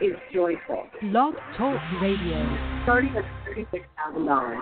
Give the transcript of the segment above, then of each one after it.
is joyful. Blog Talk Radio. Starting at $36,000.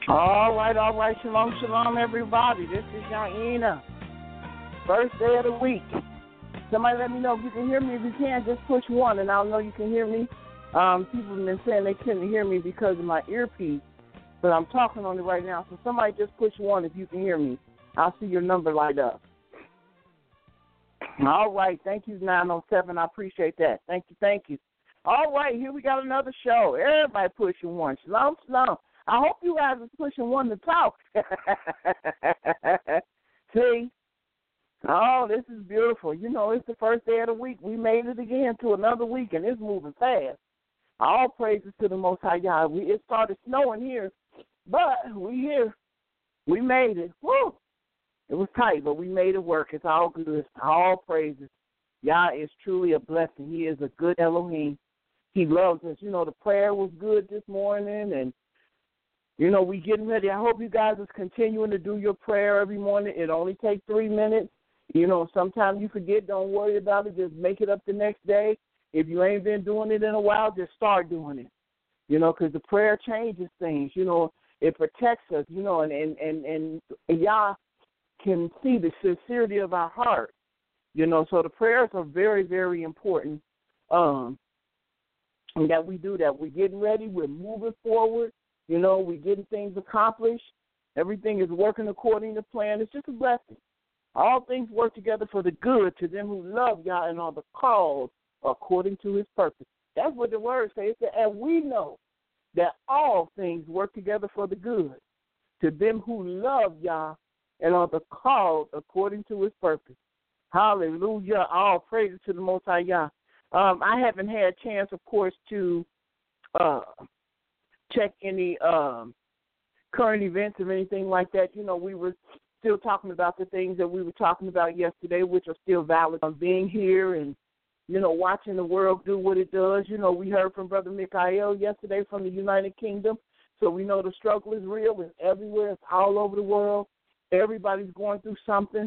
All right. Shalom, everybody. This is Yaina. First day of the week. Somebody let me know if you can hear me. If you can, just push 1, and I'll know you can hear me. People have been saying they couldn't hear me because of my earpiece, but I'm talking on it right now. So somebody just push 1 if you can hear me. I'll see your number light up. All right. Thank you, 907. I appreciate that. Thank you. All right. Here we got another show. Everybody pushing 1. Shalom. I hope you guys are pushing 1 to talk. See? Oh, this is beautiful. You know, it's the first day of the week. We made it again to another week, and it's moving fast. All praises to the Most High God. It started snowing here, but we here. We made it. Woo! It was tight, but we made it work. It's all good. All praises. Yah is truly a blessing. He is a good Elohim. He loves us. You know, the prayer was good this morning, and you know, we getting ready. I hope you guys is continuing to do your prayer every morning. It only takes 3 minutes. You know, sometimes you forget. Don't worry about it. Just make it up the next day. If you ain't been doing it in a while, just start doing it. You know, because the prayer changes things. You know, it protects us. You know, and Yah can see the sincerity of our heart. You know, so the prayers are very, very important. And that we do that. We're getting ready. We're moving forward. You know, we're getting things accomplished. Everything is working according to plan. It's just a blessing. All things work together for the good to them who love Yah and are the called according to his purpose. That's what the word says. And we know that all things work together for the good to them who love Yah and are the called according to his purpose. Hallelujah. All praises to the Most High Yah. I haven't had a chance, of course, to check any current events or anything like that. You know, we were still talking about the things that we were talking about yesterday, which are still valid on being here and, you know, watching the world do what it does. You know, we heard from Brother Mikhail yesterday from the United Kingdom, so we know the struggle is real. It's everywhere. It's all over the world. Everybody's going through something.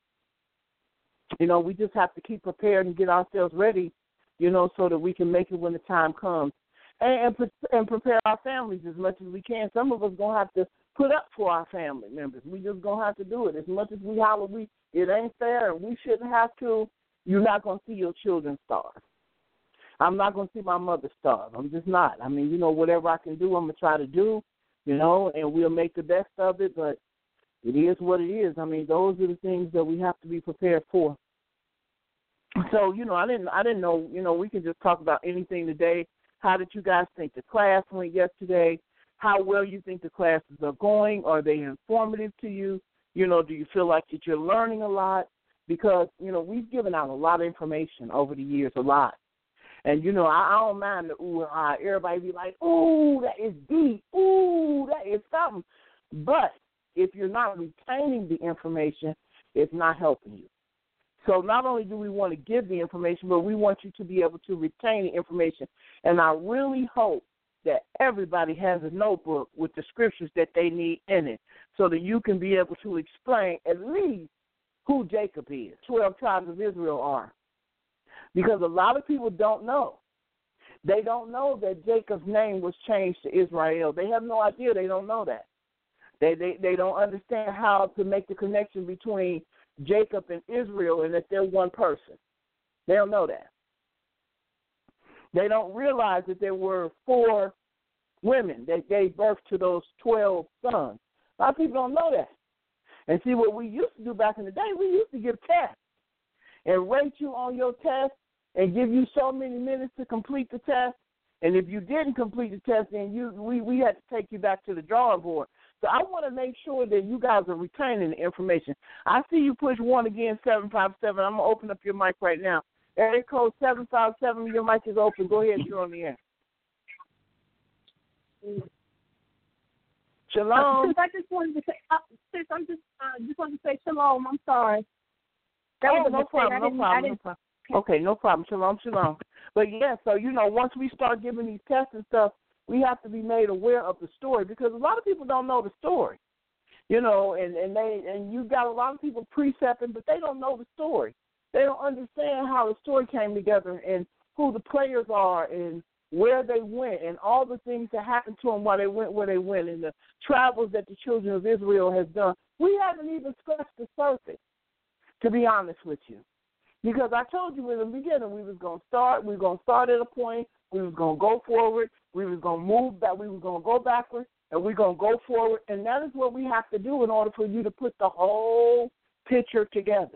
You know, we just have to keep prepared and get ourselves ready, you know, so that we can make it when the time comes. And prepare our families as much as we can. Some of us going to have to put up for our family members. We just going to have to do it. As much as we holler, it ain't fair, and we shouldn't have to. You're not going to see your children starve. I'm not going to see my mother starve. I'm just not. I mean, you know, whatever I can do, I'm going to try to do, you know, and we'll make the best of it, but it is what it is. I mean, those are the things that we have to be prepared for. So, you know, I didn't know, you know, we can just talk about anything today. How did you guys think the class went yesterday? How well you think the classes are going? Are they informative to you? You know, do you feel like that you're learning a lot? Because, you know, we've given out a lot of information over the years, a lot. And, you know, I don't mind the ooh and ah. Everybody be like, ooh, that is deep. Ooh, that is something. But if you're not retaining the information, it's not helping you. So not only do we want to give the information, but we want you to be able to retain the information. And I really hope that everybody has a notebook with the scriptures that they need in it so that you can be able to explain at least who Jacob is, 12 tribes of Israel are. Because a lot of people don't know. They don't know that Jacob's name was changed to Israel. They have no idea. They don't know that. They don't understand how to make the connection between Jacob and Israel and that they're one person. They don't know that. They don't realize that there were 4 women that gave birth to those 12 sons. A lot of people don't know that. And see, what we used to do back in the day, we used to give tests and rate you on your test and give you so many minutes to complete the test. And if you didn't complete the test, then we had to take you back to the drawing board. So I want to make sure that you guys are retaining the information. I see you push 1 again, 757. I'm going to open up your mic right now. Area code 757, your mic is open. Go ahead, you're on the air. Shalom. I just wanted to say, sis, I just wanted to say shalom. I'm sorry. No problem. Okay, no problem. Shalom. But, yeah, so, you know, once we start giving these tests and stuff, we have to be made aware of the story because a lot of people don't know the story, you know, and you got a lot of people precepting, but they don't know the story. They don't understand how the story came together and who the players are and where they went and all the things that happened to them while they went where they went and the travels that the children of Israel has done. We haven't even scratched the surface, to be honest with you. Because I told you in the beginning we was going to start at a point, we was going to go forward, we was going to move back, we was going to go backwards, and we're going to go forward. And that is what we have to do in order for you to put the whole picture together.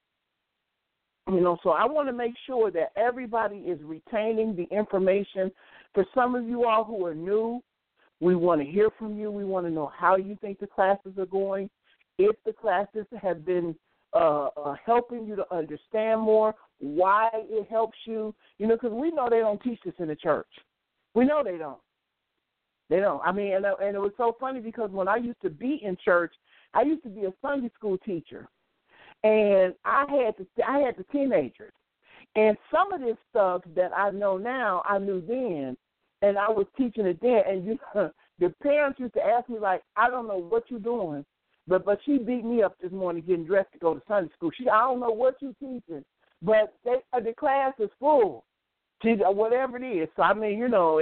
So I want to make sure that everybody is retaining the information. For some of you all who are new, we want to hear from you. We want to know how you think the classes are going, if the classes have been helping you to understand more, why it helps you, because we know they don't teach this in the church. We know they don't. They don't. I mean, and it was so funny because when I used to be in church, I used to be a Sunday school teacher, and I had the teenagers, and some of this stuff that I know now, I knew then, and I was teaching it then, and the parents used to ask me like, I don't know what you're doing. But she beat me up this morning getting dressed to go to Sunday school. I don't know what you're teaching, but the class is full. Whatever it is. So, I mean,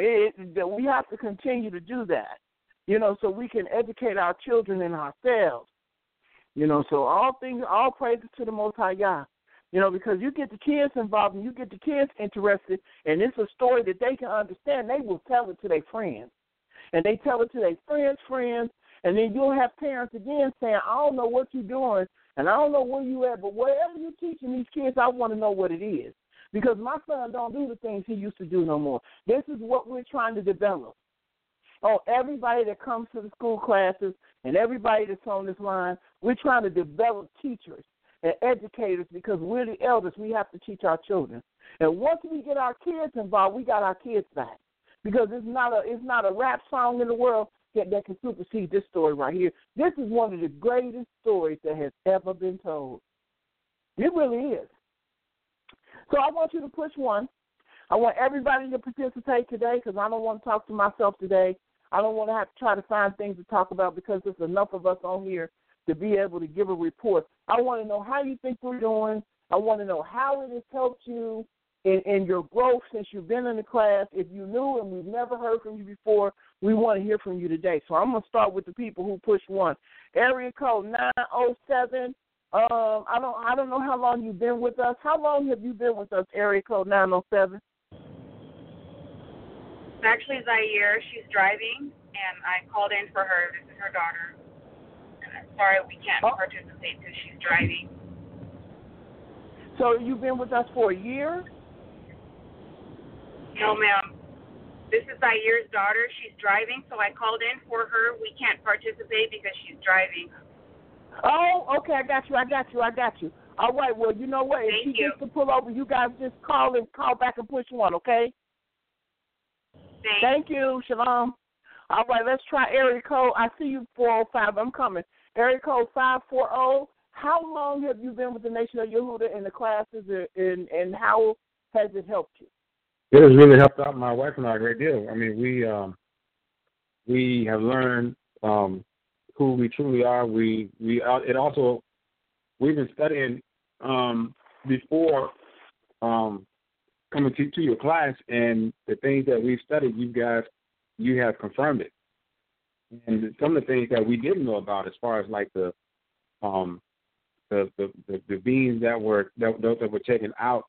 we have to continue to do that, so we can educate our children and ourselves. So all praises to the Most High God, because you get the kids involved and you get the kids interested, and it's a story that they can understand. They will tell it to their friends, and they tell it to their friends. And then you'll have parents again saying, I don't know what you're doing, and I don't know where you at, but whatever you're teaching these kids, I want to know what it is. Because my son don't do the things he used to do no more. This is what we're trying to develop. Oh, everybody that comes to the school classes and everybody that's on this line, we're trying to develop teachers and educators because we're the elders. We have to teach our children. And once we get our kids involved, we got our kids back. Because it's not a rap song in the world that can supersede this story right here. This is one of the greatest stories that has ever been told. It really is. So I want you to push one. I want everybody to participate today because I don't want to talk to myself today. I don't want to have to try to find things to talk about because there's enough of us on here to be able to give a report. I want to know how you think we're doing. I want to know how it has helped you in your growth since you've been in the class. If you knew and we've never heard from you before, we want to hear from you today. So I'm going to start with the people who pushed one. Area code 907. I don't know how long you've been with us. How long have you been with us, area code 907? It's actually Zaire. She's driving, and I called in for her. This is her daughter. And I'm sorry we can't participate because she's driving. So you've been with us for a year? No, ma'am. This is Zaire's daughter. She's driving, so I called in for her. We can't participate because she's driving. Oh, okay. I got you. All right. Well, you know what? If she gets to pull over, you guys just call back and push one, okay? Thank you. Shalom. All right. Let's try area code. I see you, 405. I'm coming. Area code 540. How long have you been with the Nation of Yehuda in the classes, and how has it helped you? It has really helped out my wife and I a great deal. I mean, we have learned who we truly are. We've been studying before coming to your class, and the things that we've studied, you have confirmed it. And some of the things that we didn't know about, as far as like the beings that were taken out,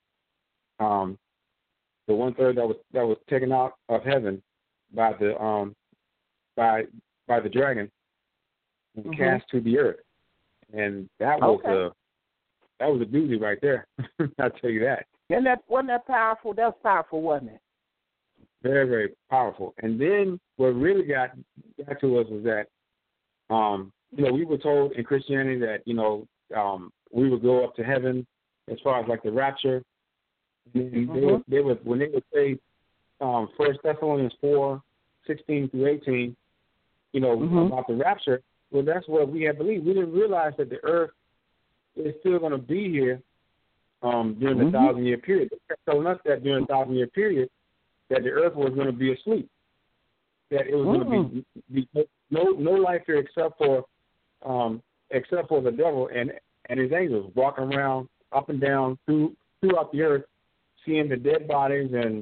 the 1/3 that was taken out of heaven by the dragon and cast to the earth, and that was a doozy right there. I'll tell you that. And wasn't that powerful? That was powerful, wasn't it? Very, very powerful. And then what really got to us was that, we were told in Christianity that, we would go up to heaven as far as like the rapture. And they would when they would say 1 Thessalonians 4:16-18, about the rapture, well, that's what we had believed. We didn't realize that the earth is still going to be here during the 1,000-year period. They kept telling us that during the 1,000-year period that the earth was going to be asleep, that it was going to be no life here except for the devil and his angels walking around up and down throughout the earth, seeing the dead bodies and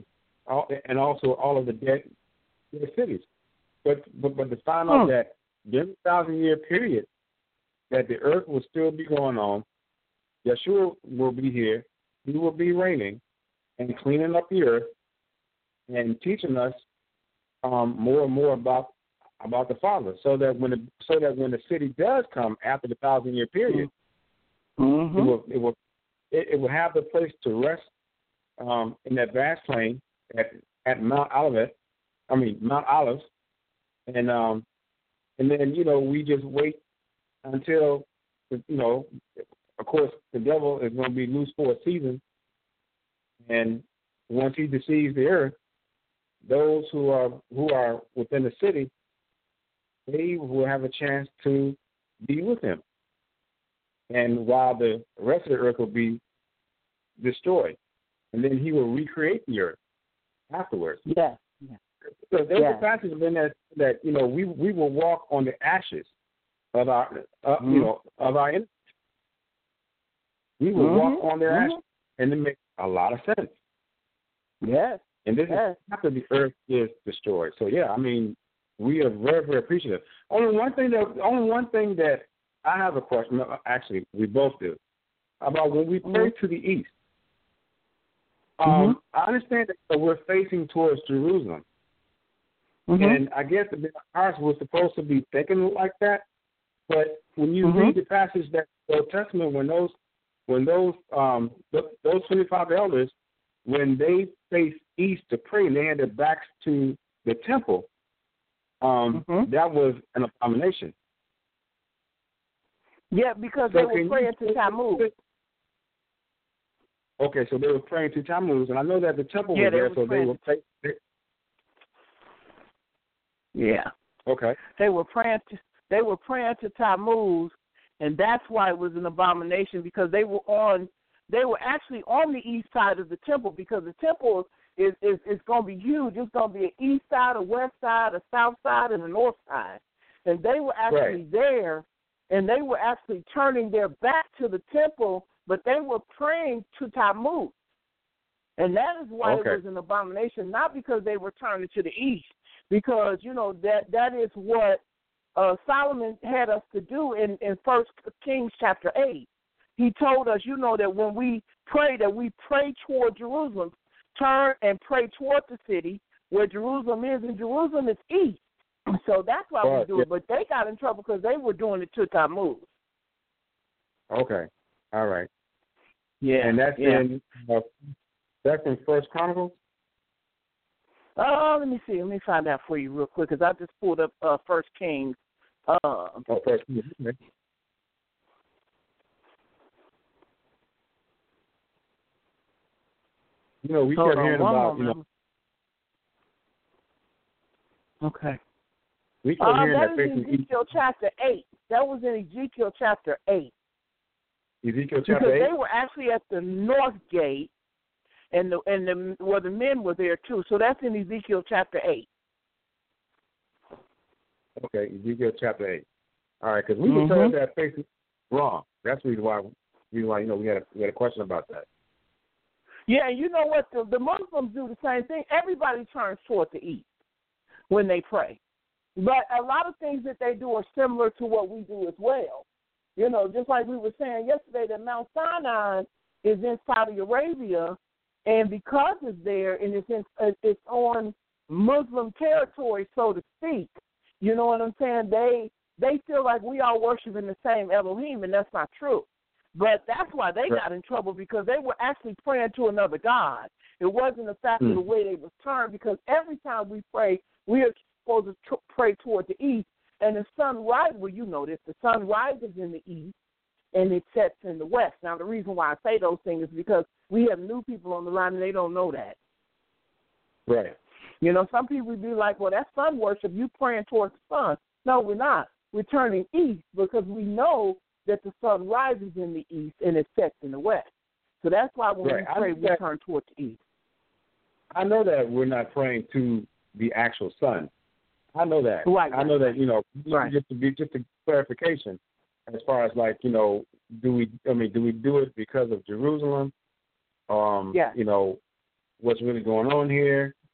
and also all of the dead cities. But to find out that during the 1,000-year period, that the earth will still be going on, Yeshua will be here, he will be reigning and cleaning up the earth and teaching us more and more about the Father, so that when the city does come after the 1,000-year period, it will have the place to rest in that vast plain at Mount Olivet. Mount Olives, and then we just wait until of course the devil is going to be loose for a season, and once he deceives the earth, those who are within the city, they will have a chance to be with him, and while the rest of the earth will be destroyed, and then he will recreate the earth afterwards. Yeah. So there's a passage in that we will walk on the ashes of our of our enemies. We will walk on their ashes, and it makes a lot of sense. Yes. And this is after the earth is destroyed. So we are very, very appreciative. Only one thing that I have a question. Actually, we both do, about when we pray to the east. I understand that we're facing towards Jerusalem. And I guess the hearts were supposed to be thinking like that, but when you read the passage that the Old Testament, when those 25 elders, when they faced east to pray and they had their backs to the temple, that was an abomination. Yeah, because they were praying to Tammuz. Okay, so they were praying to Tammuz, and I know that the temple was there, so they were praying. Yeah. Okay. They were praying to Tammuz, and that's why it was an abomination, because they were actually on the east side of the temple, because the temple is going to be huge. It's going to be an east side, a west side, a south side, and a north side. And they were actually there, and they were actually turning their back to the temple, but they were praying to Tammuz. And that is why it was an abomination, not because they were turning to the east, because, that is what Solomon had us to do in 1 Kings chapter 8. He told us, that when we pray toward Jerusalem, turn and pray toward the city where Jerusalem is, and Jerusalem is east. So that's why we do it. But they got in trouble because they were doing it to Tammuz. Okay. All right. Yeah. And that's in 1 Chronicles? Let me see. Let me find out for you real quick, because I just pulled up 1 Kings. First Kings. We kept hearing about, Okay. We kept hearing that was in Ezekiel chapter 8. That was in Ezekiel chapter 8. Ezekiel chapter 8? Because they were actually at the north gate, and the men were there too. So that's in Ezekiel chapter 8. Okay, Ezekiel chapter 8. All right, because we were told that facing wrong. That's the reason why we had a question about that. Yeah, and you know what? The Muslims do the same thing. Everybody turns toward the east when they pray. But a lot of things that they do are similar to what we do as well. Just like we were saying yesterday, that Mount Sinai is in Saudi Arabia, and because it's there and it's on Muslim territory, so to speak, you know what I'm saying? They feel like we all worship in the same Elohim, and that's not true. But that's why they got in trouble, because they were actually praying to another God. It wasn't the fact of the way they was turned, because every time we pray, we are supposed to pray toward the east, and the sun rises. Well, you know this. The sun rises in the east, and it sets in the west. Now, the reason why I say those things is because we have new people on the line, and they don't know that. Right. Some people would be like, well, that's sun worship. You praying towards the sun. No, we're not. We're turning east because we know that the sun rises in the east and it sets in the west. So that's why when we pray, we turn toward the east. I know that we're not praying to the actual sun. I know that. Right. I know that, just a clarification, as far as do we do it because of Jerusalem? What's really going on here?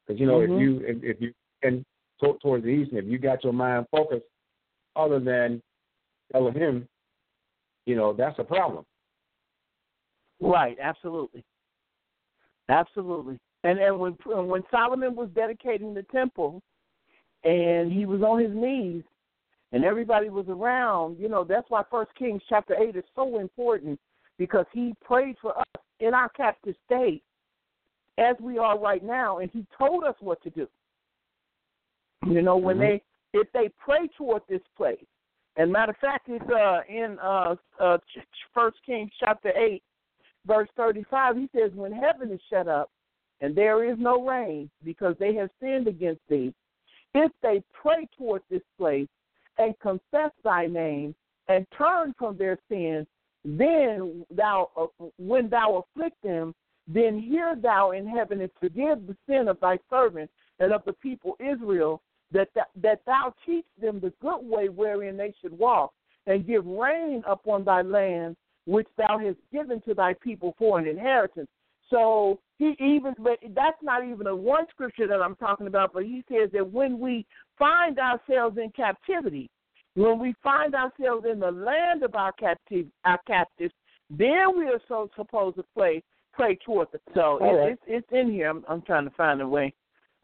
Because, you know, if you and towards the east, and if you got your mind focused other than Elohim, you know, that's a problem. Right, absolutely. Absolutely. And when Solomon was dedicating the temple and he was on his knees and everybody was around, you know, that's why 1 Kings chapter 8 is so important, because he prayed for us in our captive state as we are right now, and he told us what to do. You know, when if they pray toward this place, and matter of fact, it's in 1 Kings chapter 8, verse 35, he says, when heaven is shut up and there is no rain because they have sinned against thee, if they pray toward this place and confess thy name and turn from their sins, then when thou afflict them, then hear thou in heaven and forgive the sin of thy servant and of the people Israel, that thou teach them the good way wherein they should walk, and give rain upon thy land, which thou hast given to thy people for an inheritance. So but that's not even a one scripture that I'm talking about, but he says that when we find ourselves in captivity, when we find ourselves in the land of our captives, then we are so supposed to pray toward it. So it's in here. I'm trying to find a way.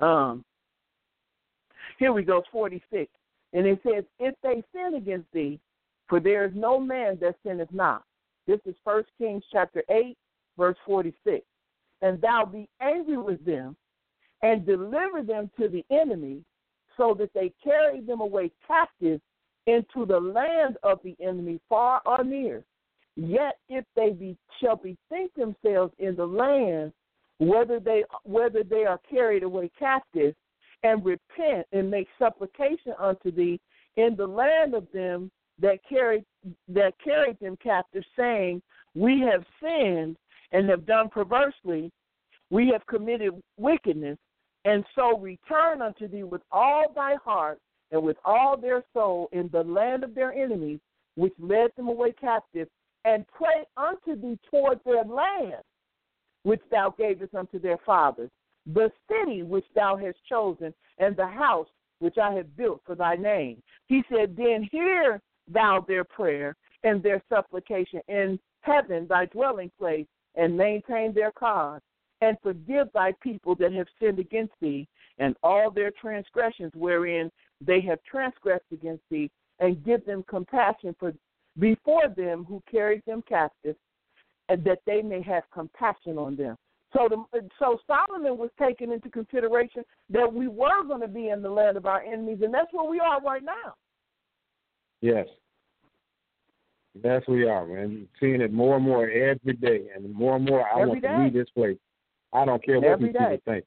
Here we go, 46. And it says, if they sin against thee, for there is no man that sinneth not. This is 1 Kings chapter 8, verse 46. And thou be angry with them and deliver them to the enemy, so that they carry them away captive into the land of the enemy, far or near. Yet if they shall bethink themselves in the land, whether they are carried away captive, and repent and make supplication unto thee in the land of them that carried them captive, saying, we have sinned and have done perversely, we have committed wickedness, and so return unto thee with all thy heart and with all their soul in the land of their enemies, which led them away captive, and pray unto thee toward their land, which thou gavest unto their fathers, the city which thou hast chosen, and the house which I have built for thy name. He said, then hear thou their prayer and their supplication in heaven, thy dwelling place, and maintain their cause, and forgive thy people that have sinned against thee, and all their transgressions wherein they have transgressed against thee, and give them compassion before them who carried them captive, and that they may have compassion on them. So Solomon was taking into consideration that we were going to be in the land of our enemies, and that's where we are right now. Yes. Yes, we are, man. Seeing it more and more every day, and more I want to leave this place. I don't care what these people think.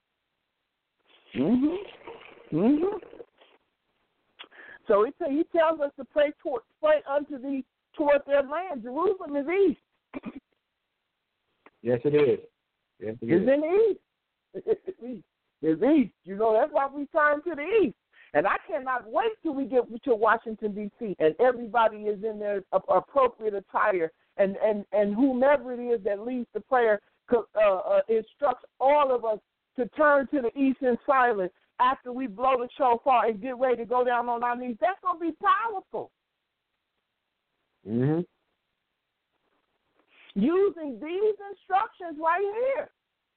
So he tells us to pray unto thee toward their land. Jerusalem is east. Yes, it is. Yes, it is. It's in the east. It's east. You know, that's why we turn to the east. And I cannot wait till we get to Washington, D.C., and everybody is in their appropriate attire, and whomever it is that leads the prayer instructs all of us to turn to the east in silence after we blow the shofar and get ready to go down on our knees. That's going to be powerful. Mm-hmm. Using these instructions right here.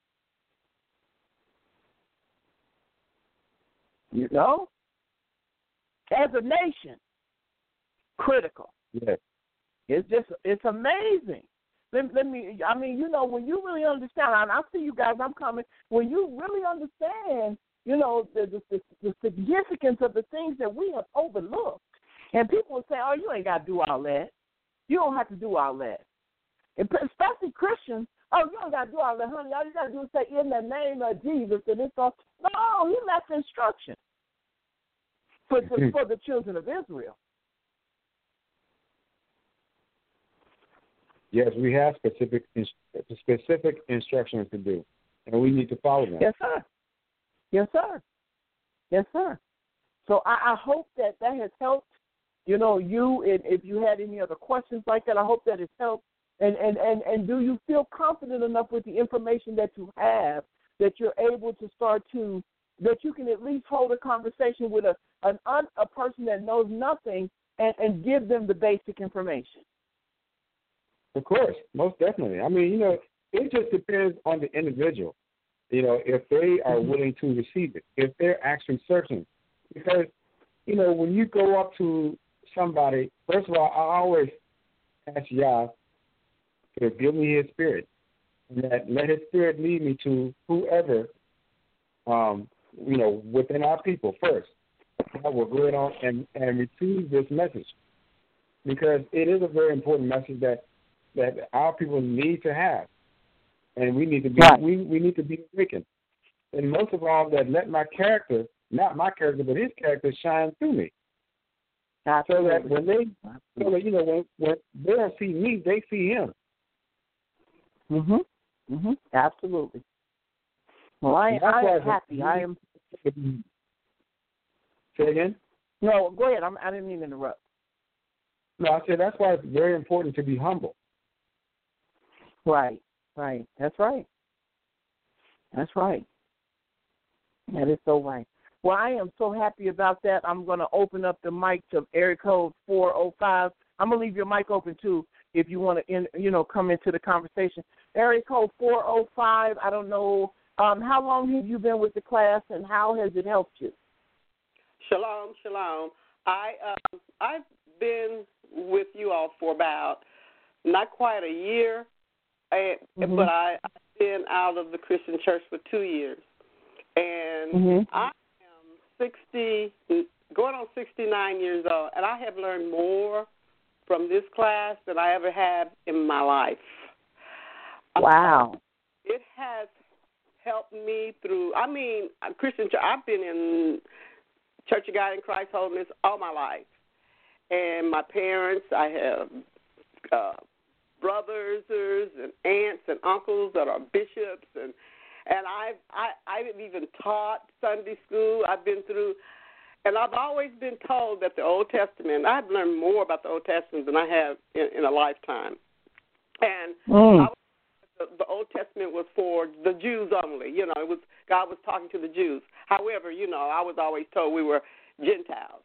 You know? As a nation, critical. Yes. It's amazing. You know, when you really understand, and I see you guys, I'm coming, when you really understand, you know, the significance of the things that we have overlooked, and people will say, oh, you ain't got to do all that. You don't have to do all that. Especially Christians, oh, you don't got to do all that, honey. All you got to do is say, in the name of Jesus, and it's all. No, he left instruction for the children of Israel. Yes, we have specific instructions to do, and we need to follow them. Yes, sir. Yes, sir. Yes, sir. So I hope that has helped, you know, you, and if you had any other questions like that, I hope that it's helped. And do you feel confident enough with the information that you have that you're able to start to that you can at least hold a conversation with a person that knows nothing and give them the basic information. Of course, most definitely. I mean, it just depends on the individual, if they are willing to receive it, if they're actually searching. Because, when you go up to somebody, first of all, I always ask Yah to give me his spirit, and that let his spirit lead me to whoever, within our people first, that will go on and receive this message. Because it is a very important message that our people need to have. And we need to be we need to be awakened. And most of all, that let my character, not my character, but his character shine through me. Absolutely. So that when when they don't see me, they see him. Absolutely. Well, I am happy. I am. Say again? No, go ahead. I didn't mean to interrupt. No, I said that's why it's very important to be humble. Right. That's right. That is so right. Well, I am so happy about that. I'm going to open up the mic to area code 405. I'm going to leave your mic open, too, if you want to, come into the conversation. Area code 405, I don't know, how long have you been with the class and how has it helped you? Shalom. I've been with you all for about not quite a year, but I've been out of the Christian church for 2 years. And I am 60, going on 69 years old, and I have learned more from this class than I ever have in my life. Wow. It has helped me through, Christian church, I've been in Church of God in Christ Holiness all my life. And my parents, I have brothers and aunts and uncles that are bishops, and I've even taught Sunday school. I've been through, and I've always been told that the Old Testament, I've learned more about the Old Testament than I have in a lifetime. And the Old Testament was for the Jews only. It was God was talking to the Jews. However, I was always told we were Gentiles.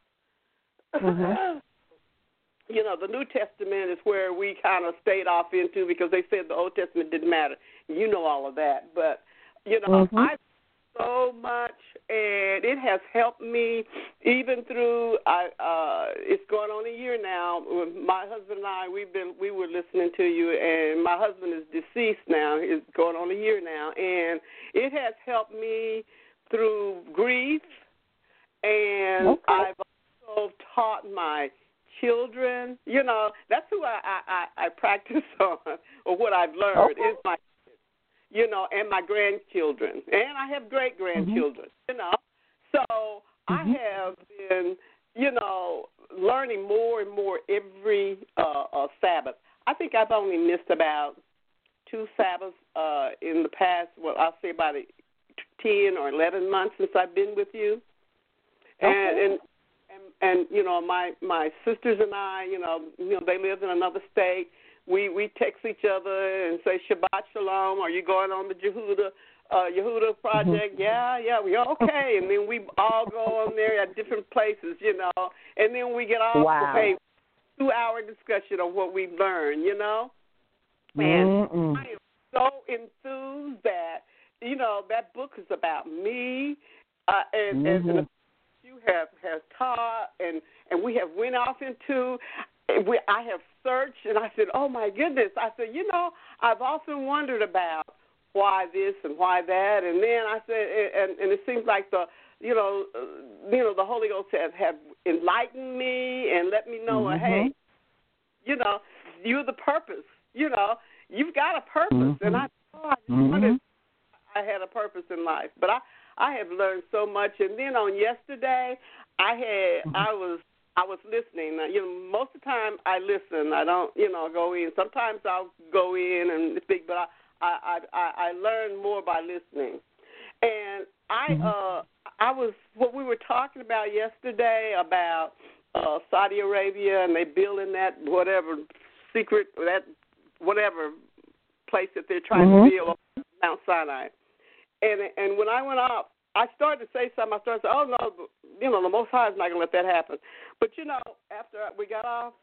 The New Testament is where we kind of stayed off into because they said the Old Testament didn't matter. You know all of that. But, I've so much, and it has helped me even through, it's going on a year now. My husband and I, we were listening to you, and my husband is deceased now. It's going on a year now. And it has helped me through grief, and I've also taught my children. That's who I practice on, or what I've learned is my kids, and my grandchildren. And I have great-grandchildren, So I have been, learning more and more every Sabbath. I think I've only missed about 2 Sabbaths in the past, I'll say about 10 or 11 months since I've been with you. And my sisters and I, they live in another state. We text each other and say Shabbat Shalom. Are you going on the Yehuda project? Yeah, we okay. And then we all go on there at different places, And then we get off to pay 2-hour discussion on what we've learned, And I am so enthused that that book is about me, and the you have taught, and we have went off into. I have searched, and I said, "Oh my goodness!" I said, I've often wondered about why this and why that, and then I said, and it seems like the Holy Ghost have enlightened me and let me know, hey, you're the purpose. You've got a purpose, and I just wanted I had a purpose in life, but I have learned so much. And then on yesterday, I was listening. Most of the time I listen. I don't, go in. Sometimes I'll go in and speak, but I learn more by listening. And I was what we were talking about yesterday about Saudi Arabia, and they building that whatever secret, that whatever place that they're trying to build on Mount Sinai. And when I went up I started to say something. I started to say, oh, no, you know, the Most High is not going to let that happen. But, you know, after we got off,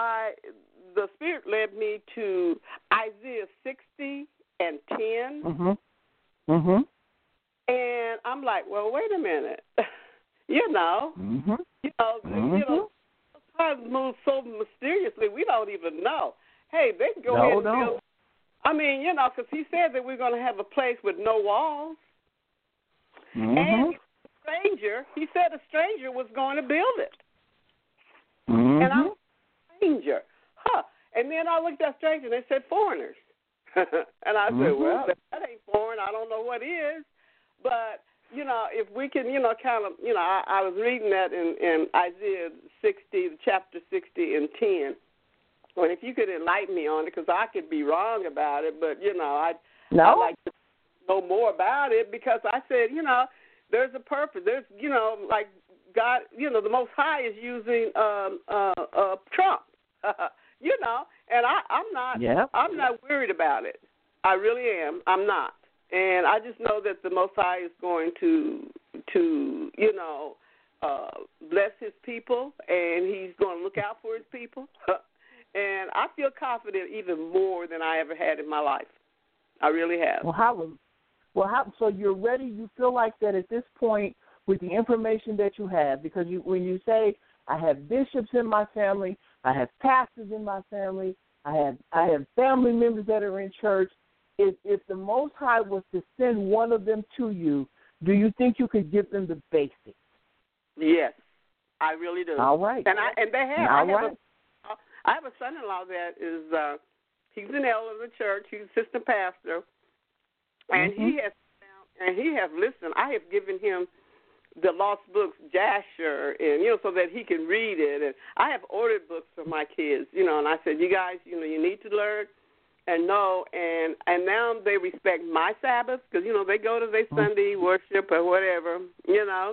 the Spirit led me to Isaiah 60 and 10. Mm-hmm. Mm-hmm. And I'm like, well, wait a minute. You know, mm-hmm. you know, times move so mysteriously, we don't even know. Hey, they can go ahead and build. I mean, you know, because he said that we're going to have a place with no walls. Mm-hmm. And he said a stranger was going to build it. Mm-hmm. And I'm a stranger. And then I looked at stranger, and they said foreigners. And I said, well, if that ain't foreign, I don't know what is. But, you know, if we can, you know, kind of, you know, I was reading that in Isaiah 60, chapter 60 and 10. And if you could enlighten me on it, because I could be wrong about it, but, you know, I'd like to know more about it, because I said, you know, there's a purpose. There's, you know, like God, you know, the Most High is using Trump, you know, and I'm not worried about it. I really am. I'm not. And I just know that the Most High is going to you know, bless his people, and he's going to look out for his people. And I feel confident even more than I ever had in my life. I really have. So you're ready? You feel like that at this point with the information that you have, because when you say, I have bishops in my family, I have pastors in my family, I have family members that are in church, if the Most High was to send one of them to you, do you think you could give them the basics? Yes, I really do. All right. And they have. I have a son-in-law that is, he's an elder of the church. He's assistant pastor. And he has listened. I have given him the lost books, Jasher, and, you know, so that he can read it. And I have ordered books for my kids, you know, and I said, you guys, you know, you need to learn and know. And now they respect my Sabbath, because, you know, they go to their Sunday worship or whatever, you know.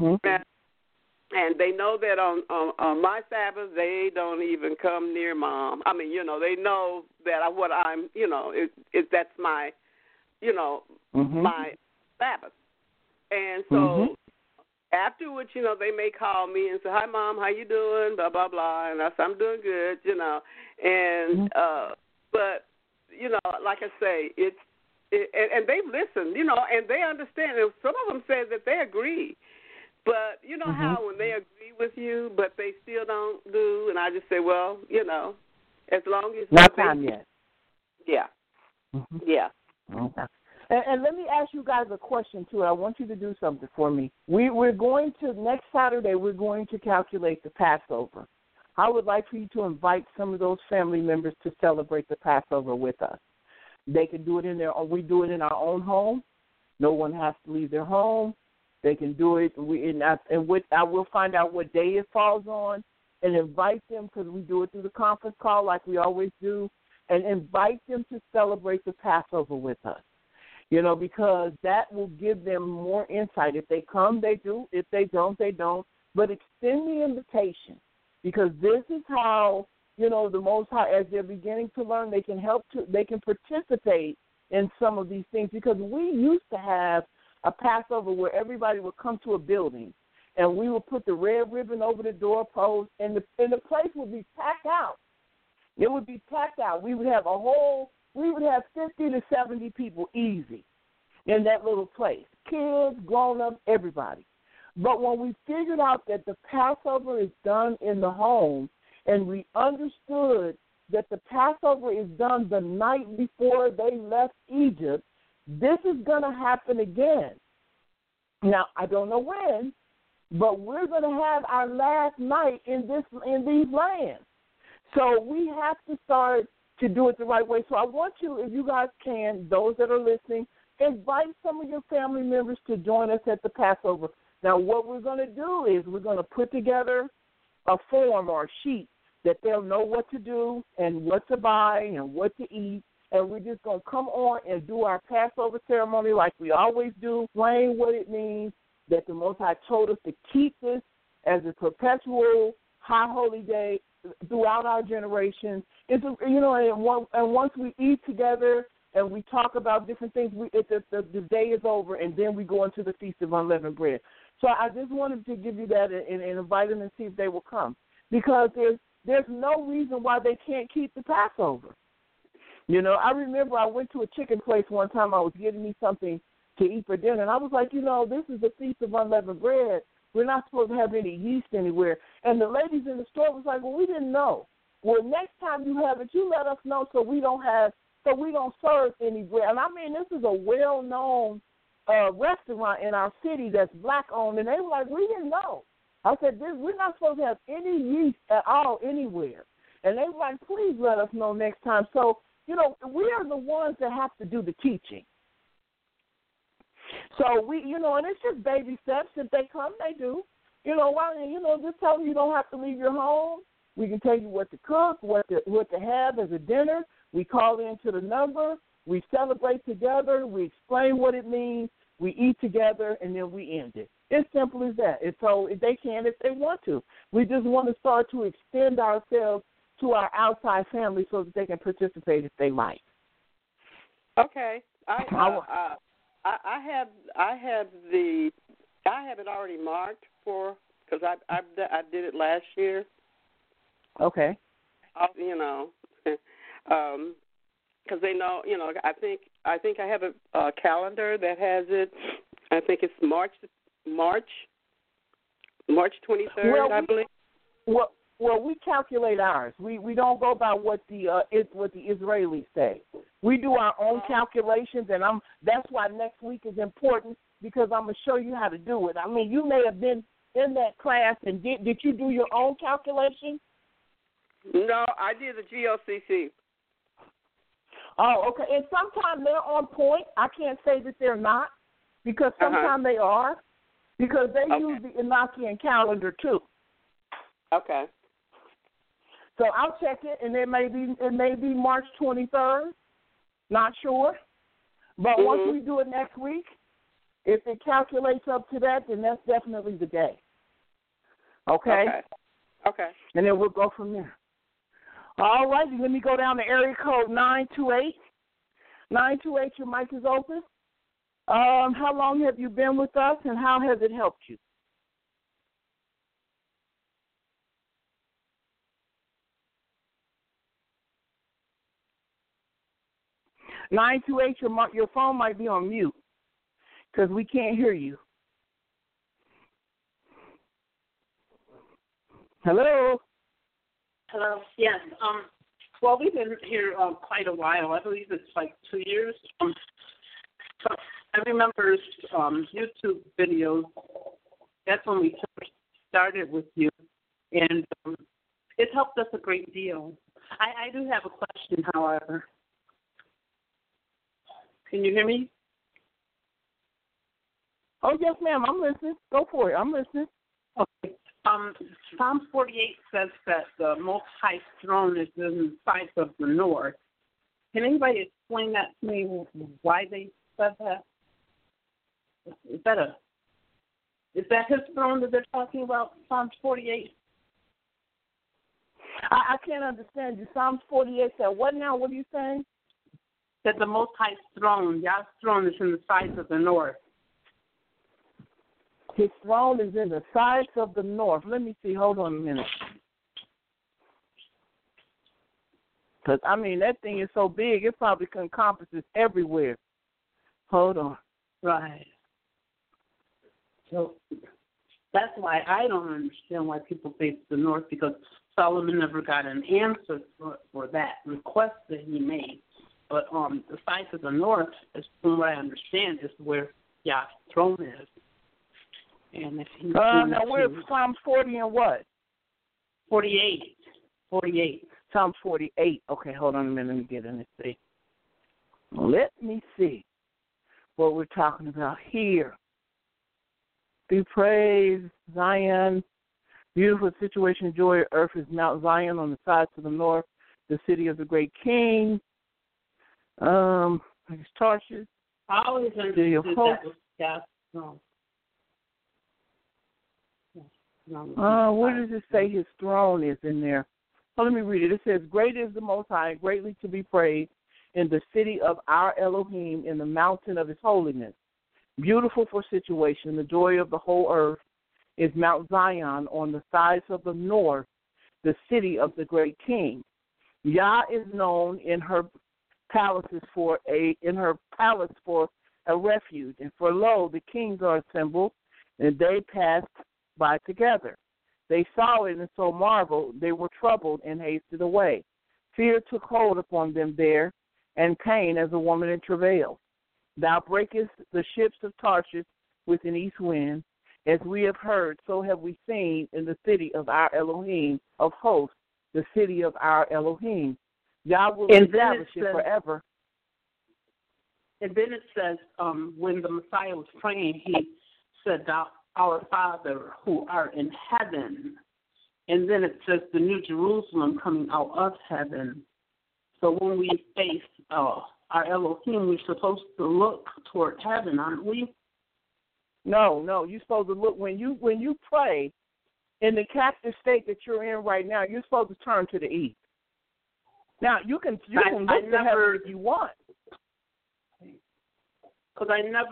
And they know that on my Sabbath, they don't even come near Mom. I mean, you know, they know that what I'm, you know, that's my, you know, my Sabbath. And so afterwards, you know, they may call me and say, hi, Mom, how you doing, blah, blah, blah. And I say, I'm doing good, you know. And but, you know, like I say, and they've listened, you know, and they understand. And some of them said that they agree. But you know how when they agree with you, but they still don't do, and I just say, well, you know, as long as not time yet. Yeah, yeah. Okay. And let me ask you guys a question too. I want you to do something for me. We're going to next Saturday. We're going to calculate the Passover. I would like for you to invite some of those family members to celebrate the Passover with us. They can do it we do it in our own home. No one has to leave their home. They can do it, I will find out what day it falls on and invite them, because we do it through the conference call like we always do, and invite them to celebrate the Passover with us, you know, because that will give them more insight. If they come, they do. If they don't, they don't. But extend the invitation, because this is how, you know, the Most High, as they're beginning to learn, they can participate in some of these things, because we used to have a Passover where everybody would come to a building, and we would put the red ribbon over the doorpost, and the place would be packed out. It would be packed out. We would have 50 to 70 people easy in that little place, kids, grown-ups, everybody. But when we figured out that the Passover is done in the home, and we understood that the Passover is done the night before they left Egypt, this is going to happen again. Now, I don't know when, but we're going to have our last night in these lands. So we have to start to do it the right way. So I want you, if you guys can, those that are listening, invite some of your family members to join us at the Passover. Now, what we're going to do is we're going to put together a form or a sheet that they'll know what to do and what to buy and what to eat. And we're just going to come on and do our Passover ceremony like we always do, explain what it means, that the Most High told us to keep this as a perpetual high holy day throughout our generations. It's and once we eat together and we talk about different things. The day is over, and then we go into the Feast of Unleavened Bread. So I just wanted to give you that and invite them and see if they will come, because there's no reason why they can't keep the Passover. You know, I remember I went to a chicken place one time. I was getting me something to eat for dinner, and I was like, you know, this is the Feast of Unleavened Bread. We're not supposed to have any yeast anywhere. And the ladies in the store was like, well, we didn't know. Well, next time you have it, you let us know so we don't serve any bread. And I mean, this is a well-known restaurant in our city that's black-owned, and they were like, we didn't know. I said, we're not supposed to have any yeast at all anywhere. And they were like, please let us know next time. So, you know, we are the ones that have to do the teaching. So we, you know, and it's just baby steps. If they come, they do. You know, just tell them you don't have to leave your home. We can tell you what to cook, what to have as a dinner. We call into the number. We celebrate together. We explain what it means. We eat together, and then we end it. It's simple as that. And so if they can, if they want to. We just want to start to extend ourselves to our outside family so that they can participate if they like. Okay. I have it already marked because I did it last year. Okay. You know, because they know. You know, I think I have a calendar that has it. I think it's March 23rd, I believe. Well, we calculate ours. We don't go by what the Israelis say. We do our own calculations, and that's why next week is important, because I'm gonna show you how to do it. I mean, you may have been in that class, and did you do your own calculation? No, I did the GOCC. Oh, okay. And sometimes they're on point. I can't say that they're not, because sometimes they are, because they use the Enochian calendar too. Okay. So I'll check it, and it may be March 23rd. Not sure, but once we do it next week, if it calculates up to that, then that's definitely the day. Okay. Okay. And then we'll go from there. All right. Let me go down to area code 928. 928. Your mic is open. How long have you been with us, and how has it helped you? 928, your phone might be on mute because we can't hear you. Hello? Hello. Yes. Well, we've been here quite a while. I believe it's like 2 years. So I remember YouTube videos. That's when we first started with you, and it helped us a great deal. I do have a question, however. Can you hear me? Oh, yes, ma'am. I'm listening. Go for it. I'm listening. Okay. Psalm 48 says that the Most High throne is in the sides of the north. Can anybody explain that to me, why they said that? Is that his throne that they're talking about, Psalms 48? I can't understand you. Psalms 48 said what now? What are you saying? That the Most High throne, Yah's throne, is in the sides of the north. His throne is in the sides of the north. Let me see. Hold on a minute. Because, I mean, that thing is so big, it probably encompasses everywhere. Hold on. Right. So that's why I don't understand why people say it's the north, because Solomon never got an answer for that request that he made. But the sides of the north, from what I understand, is where Yah's throne is. And if he's now where's Psalm 40 and what? 48. 48. Psalm 48. Okay, hold on a minute. Let me get in and see. Let me see what we're talking about here. Be praised, Zion. Beautiful situation, joy, earth is Mount Zion on the sides of the north, the city of the great king. Tarshish. I always understood that was God's throne. Where does it say his throne is in there? Oh, let me read it. It says, great is the Most High, greatly to be praised, in the city of our Elohim in the mountain of his holiness. Beautiful for situation, the joy of the whole earth is Mount Zion on the sides of the north, the city of the great king. Yah is known in her palaces for a refuge, and for lo, the kings are assembled, and they passed by together. They saw it and so marveled. They were troubled and hasted away. Fear took hold upon them there, and pain as a woman in travail. Thou breakest the ships of Tarshish with an east wind. As we have heard, so have we seen in the city of our Elohim of hosts, the city of our Elohim. Yah will establish it forever. And then it says, when the Messiah was praying, he said, our Father who art in heaven. And then it says the New Jerusalem coming out of heaven. So when we face our Elohim, we're supposed to look toward heaven, aren't we? No, you're supposed to look when you pray in the captive state that you're in right now. You're supposed to turn to the east. Now you can look to heaven if you want. Because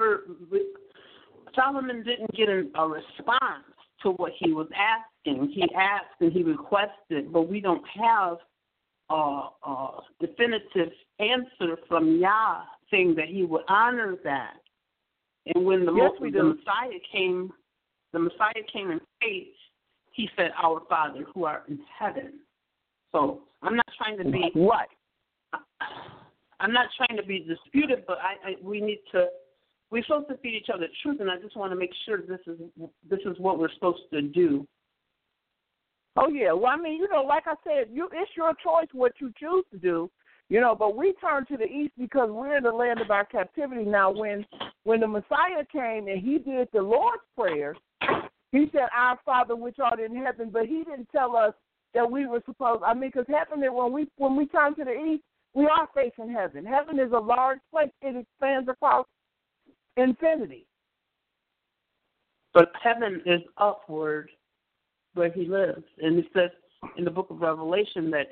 Solomon didn't get a response to what he was asking. He asked and he requested, but we don't have a definitive answer from Yah saying that he would honor that. And when the Messiah came in faith, he said, "Our Father who art in heaven." So I'm not trying to be what? I'm not trying to be disputed, but we're supposed to feed each other truth, and I just want to make sure this is what we're supposed to do. Oh yeah, well I mean, like I said, it's your choice what you choose to do. But we turn to the east because we're in the land of our captivity. Now, when the Messiah came and he did the Lord's Prayer, he said, "Our Father which art in heaven," but he didn't tell us that we were supposed. Because heaven, when we turn to the east, we are facing heaven. Heaven is a large place; it expands across infinity. But heaven is upward where he lives, and it says in the book of Revelation that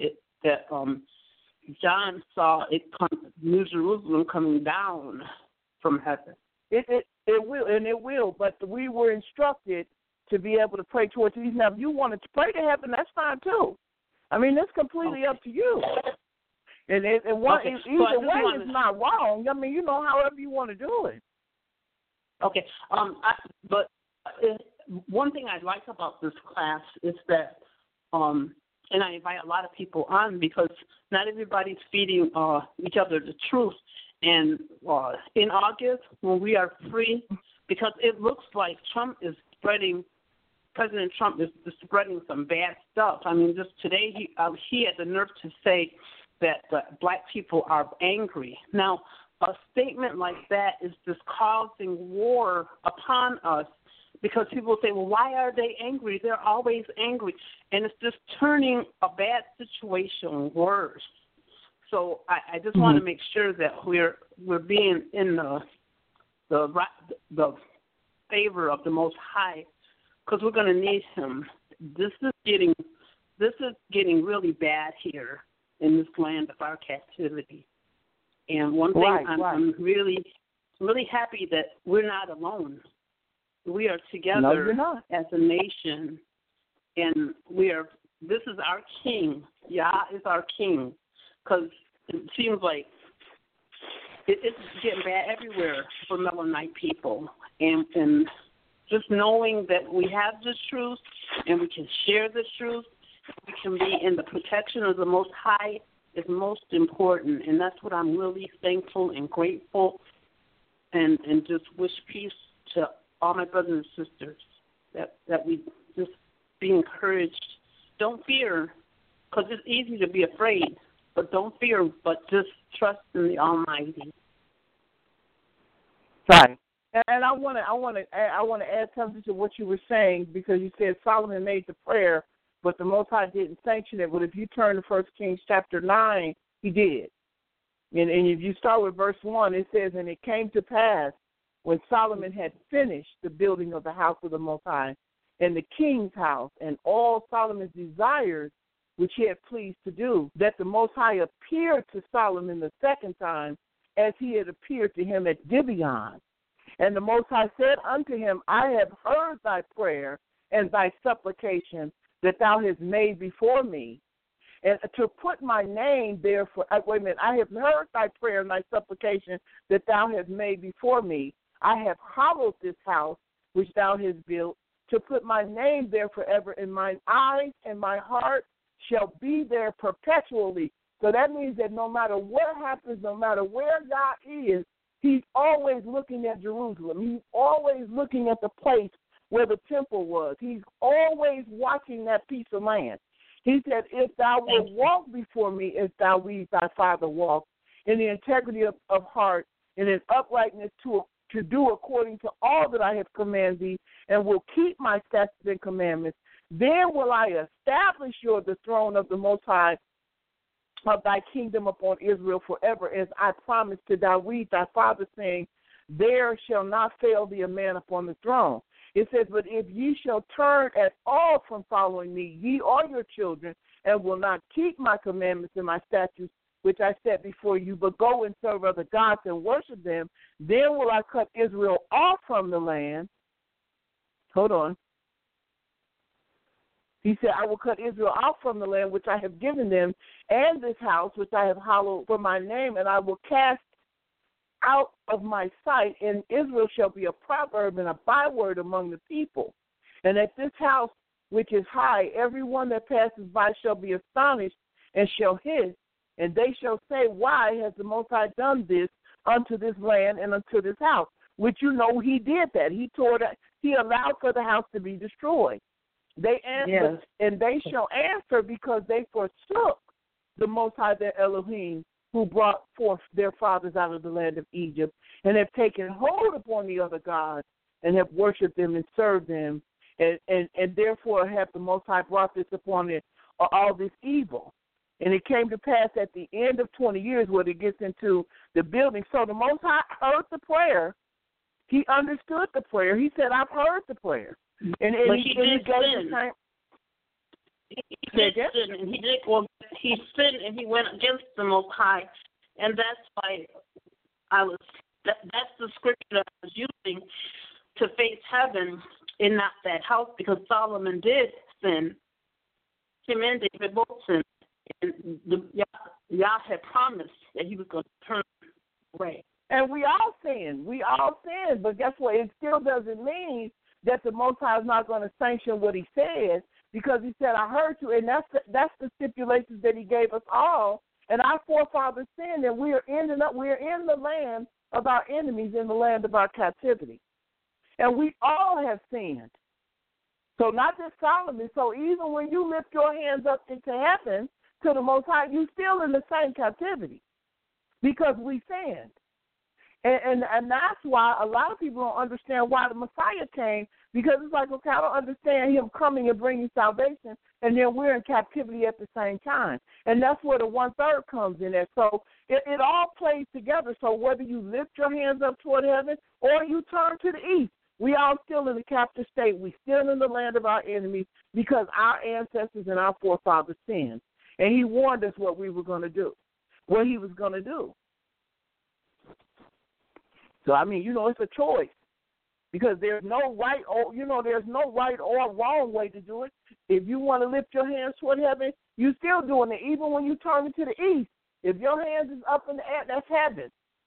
John saw New Jerusalem coming down from heaven. It will, but we were instructed to be able to pray towards these. Now, if you wanted to pray to heaven, that's fine too. I mean, it's completely up to you. And either way is not wrong. I mean, however you want to do it. Okay. But one thing I like about this class is that and I invite a lot of people on because not everybody's feeding each other the truth. And in August, when we are free, because it looks like President Trump is spreading some bad stuff. I mean, just today he had the nerve to say that black people are angry. Now, a statement like that is just causing war upon us. Because people say, well, why are they angry? They're always angry. And it's just turning a bad situation worse. So I just want to make sure that we're being in the favor of the Most High, because we're going to need him. This is getting really bad here in this land of our captivity. And one thing I'm really, really happy that we're not alone. We are together as a nation, and this is our king. Yah is our king, because it seems like it's getting bad everywhere for Melaninite people. And just knowing that we have the truth and we can share the truth, we can be in the protection of the Most High is most important. And that's what I'm really thankful and grateful, and just wish peace to all my brothers and sisters, that we just be encouraged. Don't fear, because it's easy to be afraid, but don't fear, but just trust in the Almighty. Right. And I want to add something to what you were saying, because you said Solomon made the prayer, but the Most High didn't sanction it. But if you turn to 1 Kings chapter 9, he did. And if you start with verse 1, it says, "And it came to pass, when Solomon had finished the building of the house of the Most High and the king's house and all Solomon's desires which he had pleased to do, that the Most High appeared to Solomon the second time, as he had appeared to him at Gibeon. And the Most High said unto him, I have heard thy prayer and thy supplication that thou hast made before me, and to put my name there for, I have heard thy prayer and thy supplication that thou hast made before me. I have hallowed this house which thou hast built, to put my name there forever, and mine eyes and my heart shall be there perpetually. So that means that no matter what happens, no matter where God is, he's always looking at Jerusalem. He's always looking at the place where the temple was. He's always watching that piece of land. He said, if thou wilt walk before me as thou lead thy father walk, in the integrity of heart and in uprightness to do according to all that I have commanded thee, and will keep my statutes and commandments, then will I establish the throne of the Most High of thy kingdom upon Israel forever, as I promised to David thy father, saying, there shall not fail thee a man upon the throne. It says, but if ye shall turn at all from following me, ye or your children, and will not keep my commandments and my statutes, which I set before you, but go and serve other gods and worship them, then will I cut Israel off from the land. Hold on. He said, I will cut Israel off from the land which I have given them, and this house which I have hallowed for my name, and I will cast out of my sight, and Israel shall be a proverb and a byword among the people. And at this house which is high, every one that passes by shall be astonished and shall hiss, and they shall say, why has the Most High done this unto this land and unto this house? Which he did that. He allowed for the house to be destroyed. They answered, and they shall answer, because they forsook the Most High their Elohim, who brought forth their fathers out of the land of Egypt, and have taken hold upon the other gods, and have worshipped them and served them, and therefore have the Most High brought this upon it, all this evil. And it came to pass at the end of 20 years, where it gets into the building. So the Most High heard the prayer. He understood the prayer. He said, I've heard the prayer. And he did sin. He sinned and he went against the Most High, and that's why that's the scripture that I was using to face heaven in that house, because Solomon did sin. Him and David both sinned, and Yah had promised that he was going to turn away. And we all sin, but guess what? It still doesn't mean that the Most High is not going to sanction what he says, because he said, I heard you, and that's the stipulations that he gave us all. And our forefathers sinned, and we're in the land of our enemies, in the land of our captivity. And we all have sinned. So not just Solomon. So even when you lift your hands up into heaven to the Most High, you're still in the same captivity, because we sinned. And that's why a lot of people don't understand why the Messiah came, because it's like, okay, I don't understand him coming and bringing salvation, and then we're in captivity at the same time. And that's where the 1/3 comes in there. So it all plays together. So whether you lift your hands up toward heaven or you turn to the east, we all still in the captive state. We still in the land of our enemies, because our ancestors and our forefathers sinned. And he warned us what we were going to do, what he was going to do. So, it's a choice, because there's no right or wrong way to do it. If you want to lift your hands toward heaven, you're still doing it, even when you turn it to the east. If your hands is up in the air, that's heaven.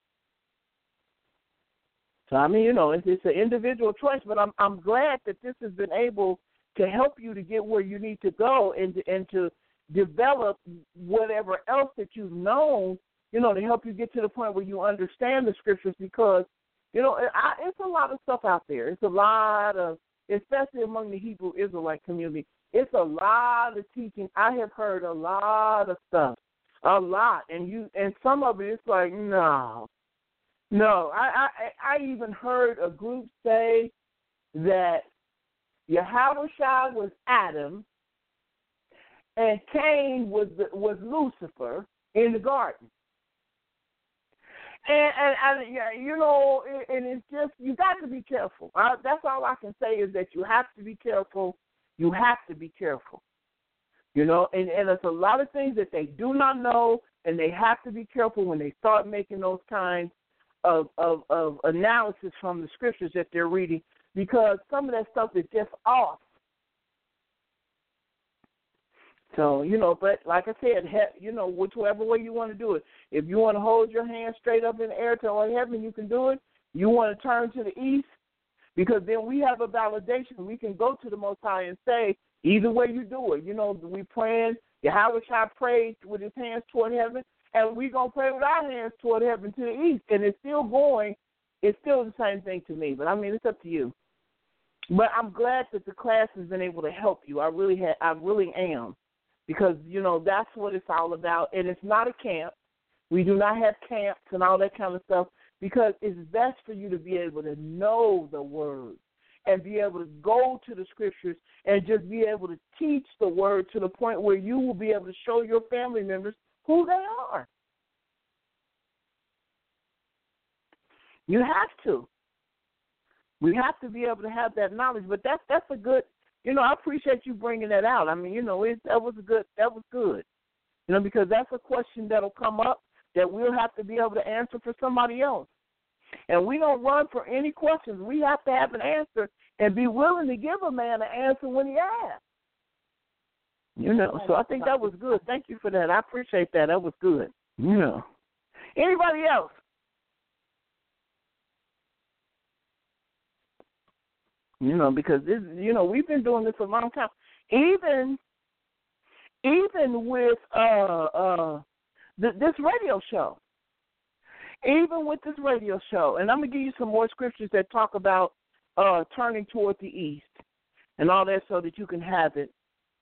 So, it's an individual choice, but I'm glad that this has been able to help you to get where you need to go and to develop whatever else that you've known, to help you get to the point where you understand the scriptures, because, it's a lot of stuff out there. It's a lot of, especially among the Hebrew Israelite community, it's a lot of teaching. I have heard a lot of stuff, a lot, and some of it, it's like, no. I even heard a group say that Yahushua was Adam and Cain was Lucifer in the garden. And it's just, you got to be careful. That's all I can say, is that you have to be careful. You have to be careful. You know, and there's a lot of things that they do not know, and they have to be careful when they start making those kinds of analysis from the scriptures that they're reading, because some of that stuff is just off. So, you know, but like I said, you know, whichever way you want to do it. If you want to hold your hand straight up in the air toward heaven, you can do it. You want to turn to the east, because then we have a validation. We can go to the Most High and say, either way you do it. You know, we praying, Yahweh Shai prayed with his hands toward heaven, and we're going to pray with our hands toward heaven to the east. And it's still going. It's still the same thing to me. But, I mean, it's up to you. But I'm glad that the class has been able to help you. I really am. Because, you know, that's what it's all about. And it's not a camp. We do not have camps and all that kind of stuff, because it's best for you to be able to know the word and be able to go to the scriptures and just be able to teach the word to the point where you will be able to show your family members who they are. You have to. We have to be able to have that knowledge. But that's a good, you know, I appreciate you bringing that out. I mean, you know, that was good. You know, because that's a question that'll come up that we'll have to be able to answer for somebody else. And we don't run for any questions. We have to have an answer and be willing to give a man an answer when he asks. You know, so I think that was good. Thank you for that. I appreciate that. That was good. You know. Anybody else? You know, because this, you know, we've been doing this a long time. Even with this radio show. Even with this radio show. And I'm going to give you some more scriptures that talk about turning toward the east and all that, so that you can have it.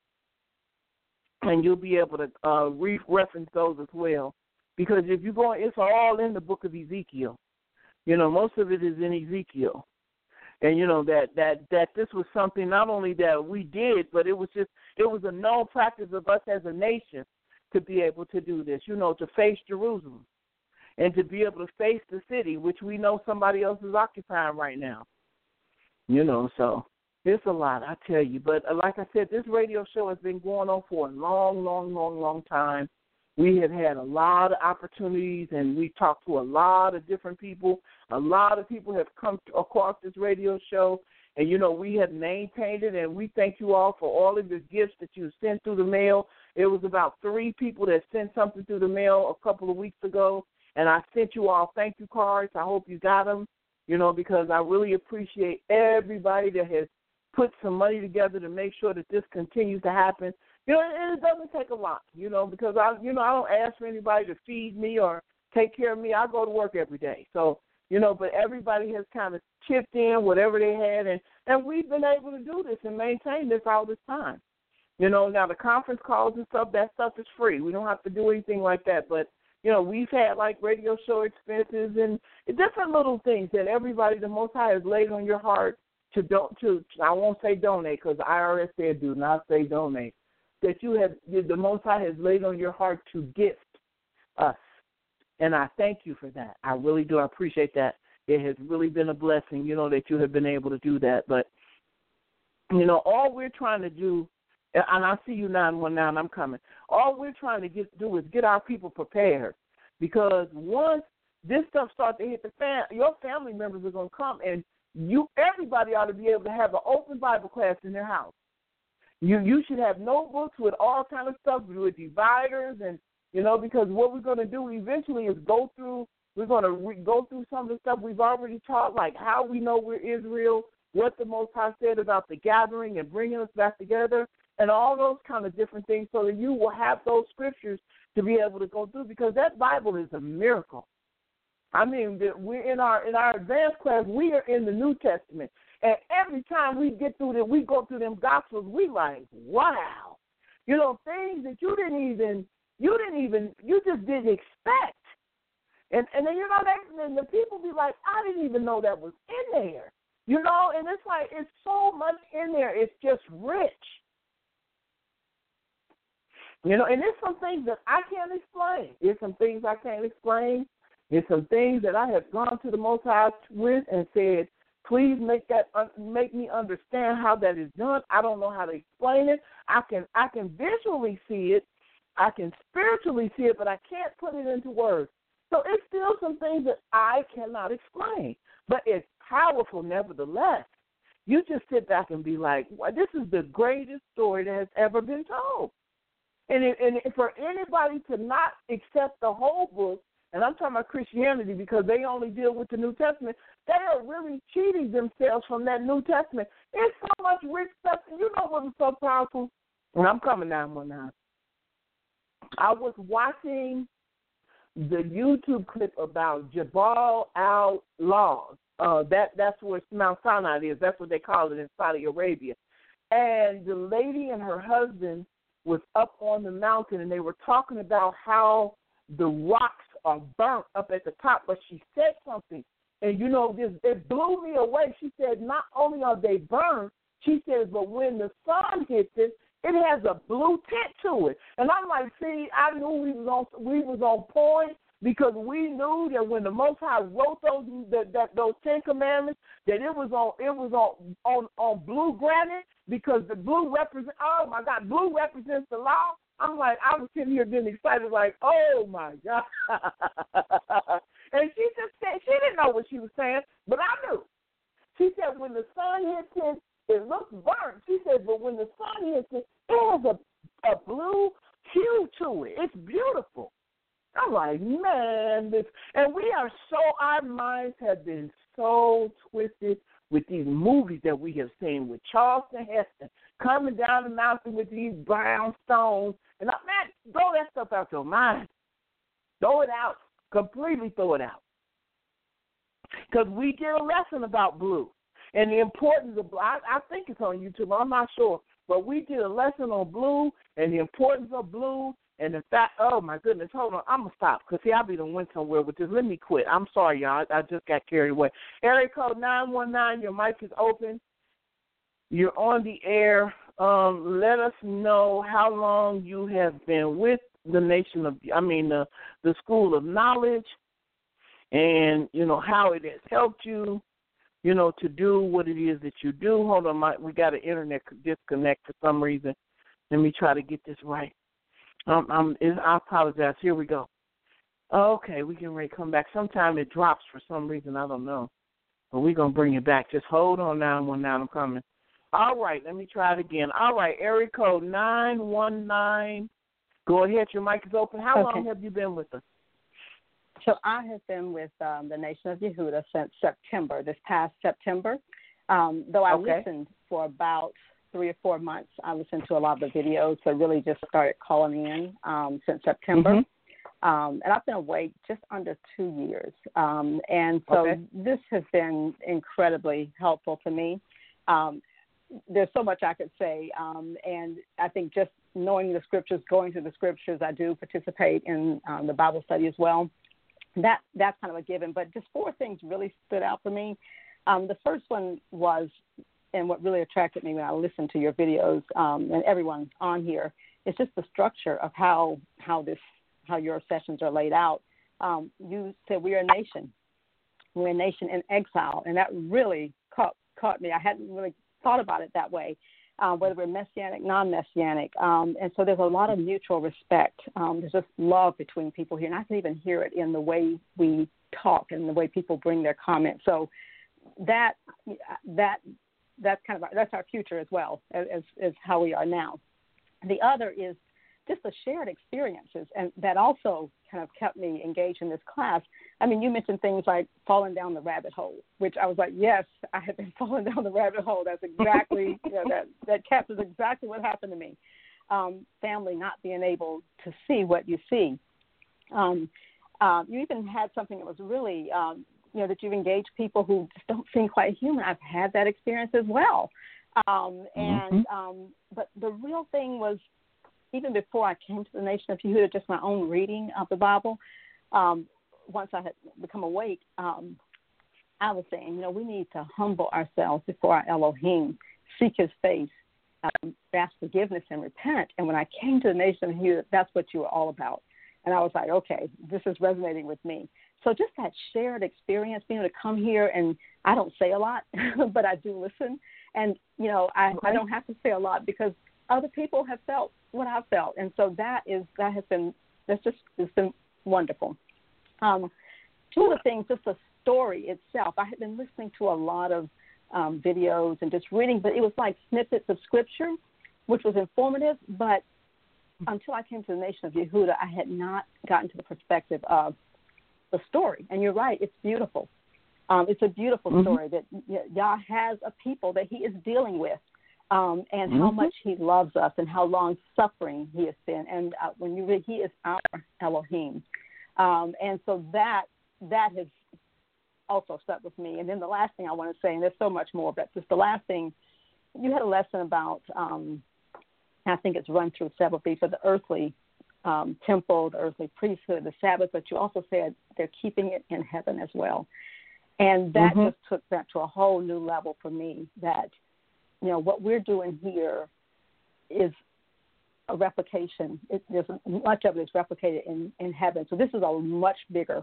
And you'll be able to reference those as well. Because if you go, it's all in the book of Ezekiel. You know, most of it is in Ezekiel. And, you know, that this was something not only that we did, but it was a known practice of us as a nation to be able to do this, you know, to face Jerusalem and to be able to face the city, which we know somebody else is occupying right now. You know, so it's a lot, I tell you. But like I said, this radio show has been going on for a long time. We have had a lot of opportunities, and we've talked to a lot of different people. A lot of people have come across this radio show, and, you know, we have maintained it, and we thank you all for all of your gifts that you sent through the mail. It was about 3 people that sent something through the mail a couple of weeks ago, and I sent you all thank you cards. I hope you got them, you know, because I really appreciate everybody that has put some money together to make sure that this continues to happen. You know, and it doesn't take a lot, you know, because I don't ask for anybody to feed me or take care of me. I go to work every day. So, you know, but everybody has kind of chipped in whatever they had, and we've been able to do this and maintain this all this time. You know, now the conference calls and stuff, that stuff is free. We don't have to do anything like that. But, you know, we've had like radio show expenses and different little things that everybody, the Most High, has laid on your heart to I won't say donate, because the IRS said do not say donate. That the Most High has laid on your heart to gift us. And I thank you for that. I really do. I appreciate that. It has really been a blessing, you know, that you have been able to do that. But, you know, all we're trying to do, and I see you 919, I'm coming. All we're trying to do is get our people prepared. Because once this stuff starts to hit the fan, your family members are going to come, and everybody ought to be able to have an open Bible class in their house. You should have notebooks with all kind of stuff, with dividers, and, you know, because what we're going to do eventually is go through some of the stuff we've already taught, like how we know we're Israel, what the Most High said about the gathering and bringing us back together, and all those kind of different things, so that you will have those scriptures to be able to go through, because that Bible is a miracle. I mean, we're in our advanced class, we are in the New Testament. And every time we get through that, we go through them Gospels, we like, wow. You know, things that you just didn't expect. And then, you know, and the people be like, I didn't even know that was in there. You know, and it's like, it's so much in there, it's just rich. You know, and there's some things that I can't explain. There's some things I can't explain. There's some things that I have gone to the Most High with and said, Please make me understand how that is done. I don't know how to explain it. I can visually see it. I can spiritually see it, but I can't put it into words. So it's still some things that I cannot explain, but it's powerful nevertheless. You just sit back and be like, well, this is the greatest story that has ever been told. And for anybody to not accept the whole book, and I'm talking about Christianity because they only deal with the New Testament, they are really cheating themselves from that New Testament. There's so much rich stuff. You know what was so powerful? And I'm coming 919. I was watching the YouTube clip about Jabal al-Lawz. That's where Mount Sinai is. That's what they call it in Saudi Arabia. And the lady and her husband was up on the mountain, and they were talking about how the rocks are burnt up at the top. But she said something, and it blew me away. She said not only are they burned, she says, but when the sun hits it, it has a blue tint to it. And I'm like, see, I knew we was on point, because we knew that when the Most High wrote those 10 Commandments, that it was on blue granite, because the blue represents. Oh my God, blue represents the law. I'm like, I was sitting here getting excited, like, oh my God. And she just said she didn't know what she was saying, but I knew. She said when the sun hits it, it looks burnt. She said, but when the sun hits it, it has a blue hue to it. It's beautiful. I'm like, man, our minds have been so twisted with these movies that we have seen with Charlton Heston coming down the mountain with these brown stones. And man, throw that stuff out your mind. Throw it out. Completely throw it out. Because we get a lesson about blue and the importance of blue. I think it's on YouTube. I'm not sure. But we did a lesson on blue and the importance of blue. And in fact, oh, my goodness, hold on. I'm going to stop because, see, I be done went somewhere with this. Let me quit. I'm sorry, y'all. I just got carried away. Area code 919, your mic is open. You're on the air. Let us know how long you have been with the School of Knowledge, and, how it has helped you, to do what it is that you do. Hold on, we got an internet disconnect for some reason. Let me try to get this right. I apologize. Here we go. Okay, we can come back. Sometime it drops for some reason. I don't know. But we're going to bring it back. Just hold on, 919. I'm coming. All right, let me try it again. All right, area code 919. Go ahead. Your mic is open. How long have you been with us? So I have been with the Nation of Yehuda since September, this past September. Though I listened for about 3 or 4 months. I listened to a lot of the videos, so really just started calling in since September. And I've been awake just under 2 years. And so this has been incredibly helpful to me. There's so much I could say. And I think just knowing the scriptures, going through the scriptures, I do participate in the Bible study as well. That's kind of a given. But just 4 things really stood out for me. The first one was, and what really attracted me when I listened to your videos and everyone on here, is just the structure of how your sessions are laid out. You said we are a nation. We're a nation in exile, and that really caught me. I hadn't really thought about it that way, whether we're messianic, non-messianic. And so there's a lot of mutual respect. There's just love between people here, and I can even hear it in the way we talk and the way people bring their comments. So that's our future as well as how we are now. The other is just the shared experiences, and that also kind of kept me engaged in this class. I mean, you mentioned things like falling down the rabbit hole, which I was like, yes, I have been falling down the rabbit hole. That's exactly, that captures exactly what happened to me. Family not being able to see what you see. You even had something that was really, that you've engaged people who just don't seem quite human. I've had that experience as well. But the real thing was, even before I came to the Nation of Yehuda, just my own reading of the Bible, once I had become awake, I was saying, we need to humble ourselves before our Elohim, seek his face, ask forgiveness and repent. And when I came to the Nation of Yehuda, that's what you were all about. And I was like, okay, this is resonating with me. so just that shared experience, being able to come here, and I don't say a lot, but I do listen. And, you know, I don't have to say a lot because other people have felt what I've felt. And so it's been wonderful. Two of the things, just the story itself, I had been listening to a lot of videos and just reading, but it was like snippets of scripture, which was informative. But until I came to the Nation of Yehuda, I had not gotten to the perspective of the story. And you're right, it's beautiful. It's a beautiful story that Yah has a people that he is dealing with, and how much he loves us and how long suffering he has been. And when you read, he is our Elohim. And so that has also stuck with me. And then the last thing I want to say, and there's so much more, but just the last thing, you had a lesson about, I think it's run through several things, for the earthly temple, the earthly priesthood, the Sabbath, but you also said they're keeping it in heaven as well. And that just took that to a whole new level for me, that, you know, what we're doing here is a replication. There's much of it is replicated in heaven. So this is a much bigger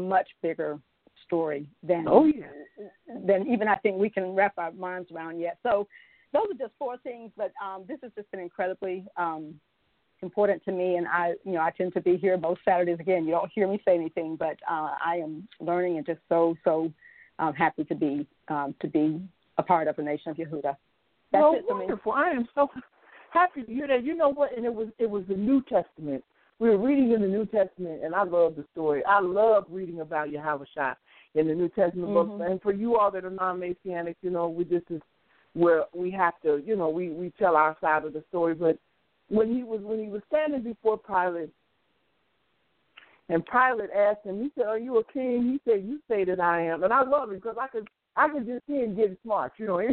story than even I think we can wrap our minds around yet. So those are just four things, but this has just been incredibly important to me, and I tend to be here most Saturdays. Again, you don't hear me say anything, but I am learning and just so happy to be a part of the Nation of Yehuda. That's it for wonderful. Me. I am so happy to hear that. You know what? And it was the New Testament. We were reading in the New Testament, and I love the story. I love reading about Yahushua in the New Testament books. And for you all that are non-Messianic, you know, this is where we have to, you know, we tell our side of the story. But when he was standing before Pilate, and Pilate asked him, he said, "Are you a king?" He said, "You say that I am." And I love it because I could just see him getting smart, you know.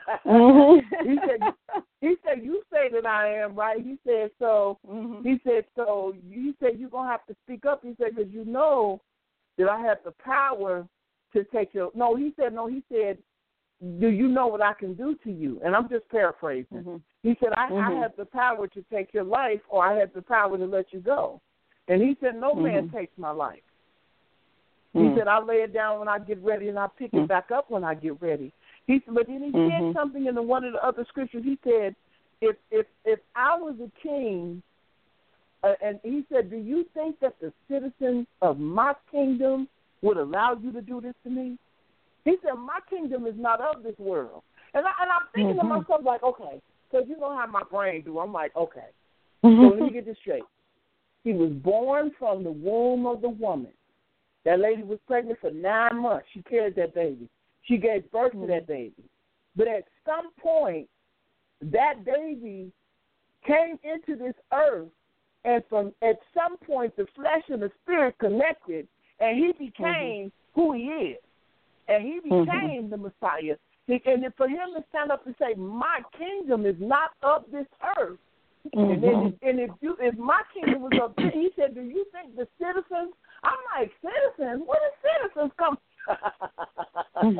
He said, "You say that I am, right?" He said, "So." He said, "So." He said, "You're gonna have to speak up." He said, "Because you know that I have the power to take your." No, he said, "Do you know what I can do to you?" And I'm just paraphrasing. He said, I have the power to take your life, or I have the power to let you go. And he said, no man takes my life. He said, I lay it down when I get ready, and I pick it back up when I get ready. He said, but then he said something in one of the other scriptures. He said, if I was a king, and he said, do you think that the citizens of my kingdom would allow you to do this to me? He said, my kingdom is not of this world. And I'm thinking to myself, like, okay, because you know how my brain do. I'm like, okay, so let me get this straight. He was born from the womb of the woman. That lady was pregnant for 9 months. She carried that baby. She gave birth to that baby. But at some point, that baby came into this earth, and at some point, the flesh and the spirit connected, and he became who he is. And he became the Messiah. And for him to stand up and say, my kingdom is not of this earth. And then, if my kingdom was up there, he said, do you think the citizens? I'm like, citizens? Where do citizens come from?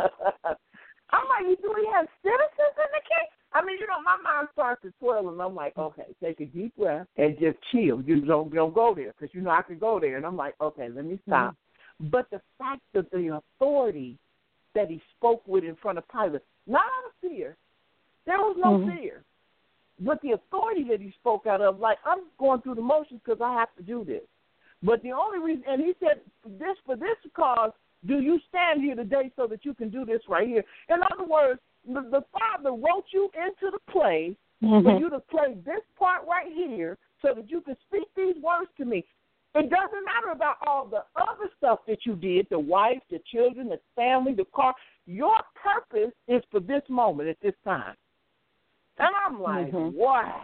I'm like, do we have citizens in the kingdom? I mean, you know, my mind starts to swirl, and I'm like, okay, take a deep breath and just chill. You don't go there, because, you know, I could go there. And I'm like, okay, let me stop. But the fact that the authority that he spoke with in front of Pilate, not out of fear, there was no fear, but the authority that he spoke out of, like, I'm going through the motions because I have to do this. But the only reason, and he said, for this cause, do you stand here today so that you can do this right here? In other words, the Father wrote you into the play for you to play this part right here so that you can speak these words to me. It doesn't matter about all the other stuff that you did, the wife, the children, the family, the car. Your purpose is for this moment at this time. And I'm like, wow.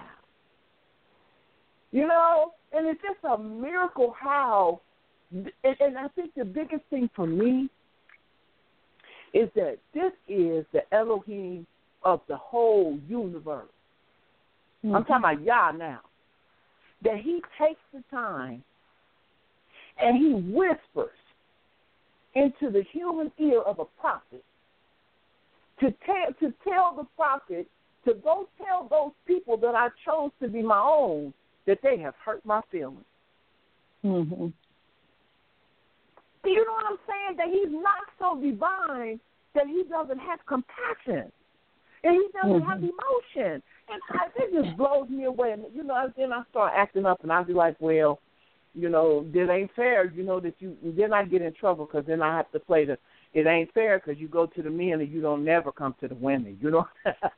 You know, and it's just a miracle how, and I think the biggest thing for me is that this is the Elohim of the whole universe. I'm talking about Yah now. That he takes the time and he whispers into the human ear of a prophet to tell the prophet to go tell those people that I chose to be my own that they have hurt my feelings. Isn't You know what I'm saying? That he's not so divine that he doesn't have compassion. And he doesn't have emotion. And it just blows me away. And, you know, then I start acting up, and I'll be like, well, you know, this ain't fair, you know, that you, then I get in trouble because then I have to play the, it ain't fair because you go to the men and you don't never come to the women, you know.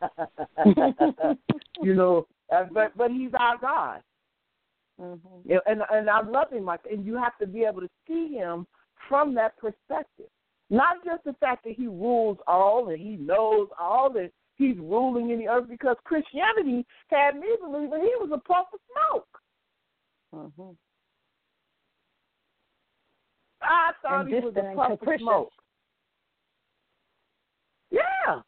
You know, but he's our God. And I love him like, and you have to be able to see him from that perspective. Not just the fact that he rules all and he knows all and he's ruling in the earth, because Christianity had me believing he was a puff of smoke. I thought he was a puff of smoke. Yeah.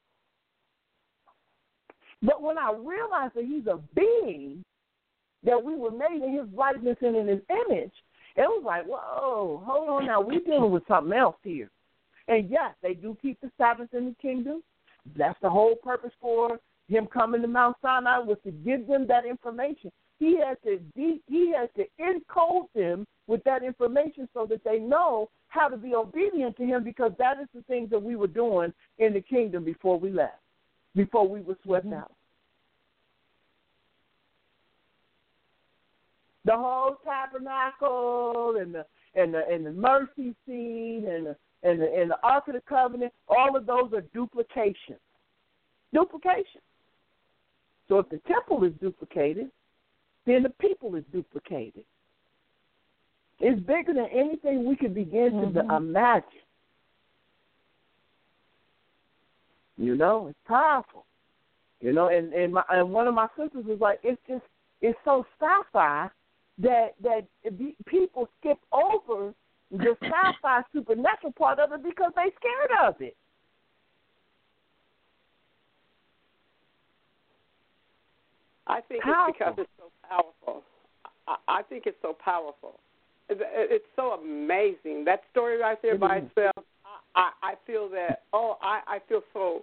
But when I realized that he's a being, that we were made in his likeness and in his image, it was like, whoa, hold on now, we're dealing with something else here. And yes, they do keep the Sabbath in the kingdom. That's the whole purpose for him coming to Mount Sinai, was to give them that information. He has to encode them with that information so that they know how to be obedient to him, because that is the things that we were doing in the kingdom before we left, before we were swept out. The whole tabernacle and the mercy seat and the Ark of the Covenant, all of those are duplications. Duplication. So if the temple is duplicated, then the people is duplicated. It's bigger than anything we could begin to imagine. You know, it's powerful. You know, and one of my sisters was like, it's so sci-fi that people skip over the sci-fi supernatural part of it because they scared of it. I think it's because it's so powerful. I think it's so powerful. It's so amazing. That story right there by itself, I feel that, I feel so,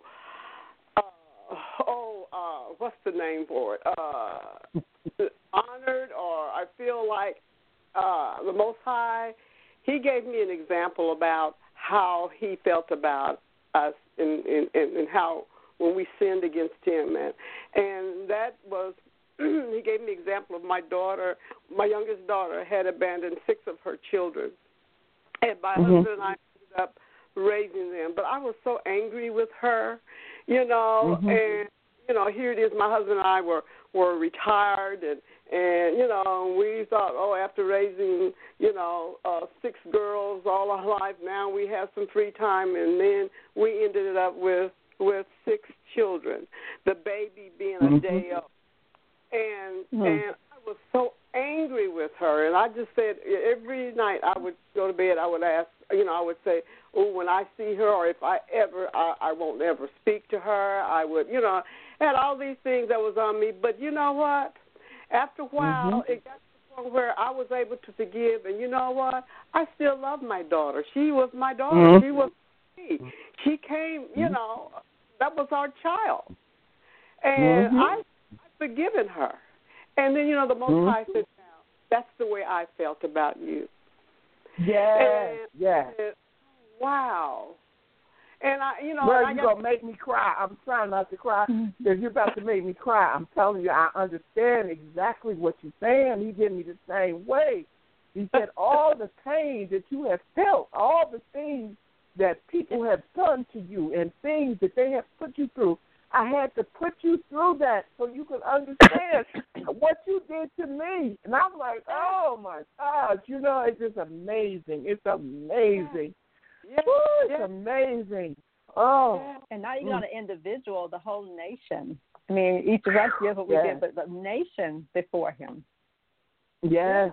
what's the name for it? Honored, or I feel like the Most High, he gave me an example about how he felt about us and how when we sinned against him. And that was, he gave me an example of my daughter. My youngest daughter had abandoned 6 of her children. And my husband and I ended up raising them. But I was so angry with her, you know, and, you know, here it is, my husband and I were retired, and you know, we thought, after raising, you know, 6 girls all our life, now we have some free time, and then we ended up with 6 children, the baby being a day old. And I was so angry with her, and I just said, every night I would go to bed, I would ask, you know, I would say, when I see her, or if I won't ever speak to her, I would, you know, had all these things that was on me. But you know what? After a while, it got to the point where I was able to forgive, and you know what? I still love my daughter. She was my daughter. She was me. She came, you know, that was our child. And I've forgiven her. And then, you know, the Most High said, that's the way I felt about you. Yes, yes. Wow. And you're going to make me cry. I'm trying not to cry because you're about to make me cry. I'm telling you, I understand exactly what you're saying. He did me the same way. He said all the pain that you have felt, all the things that people have done to you and things that they have put you through, I had to put you through that so you could understand what you did to me. And I'm like, oh, my gosh, you know, it's just amazing. It's amazing. It's amazing. Oh. And not even on an individual, the whole nation. I mean, each of us did what we did, but the nation before him. Yes,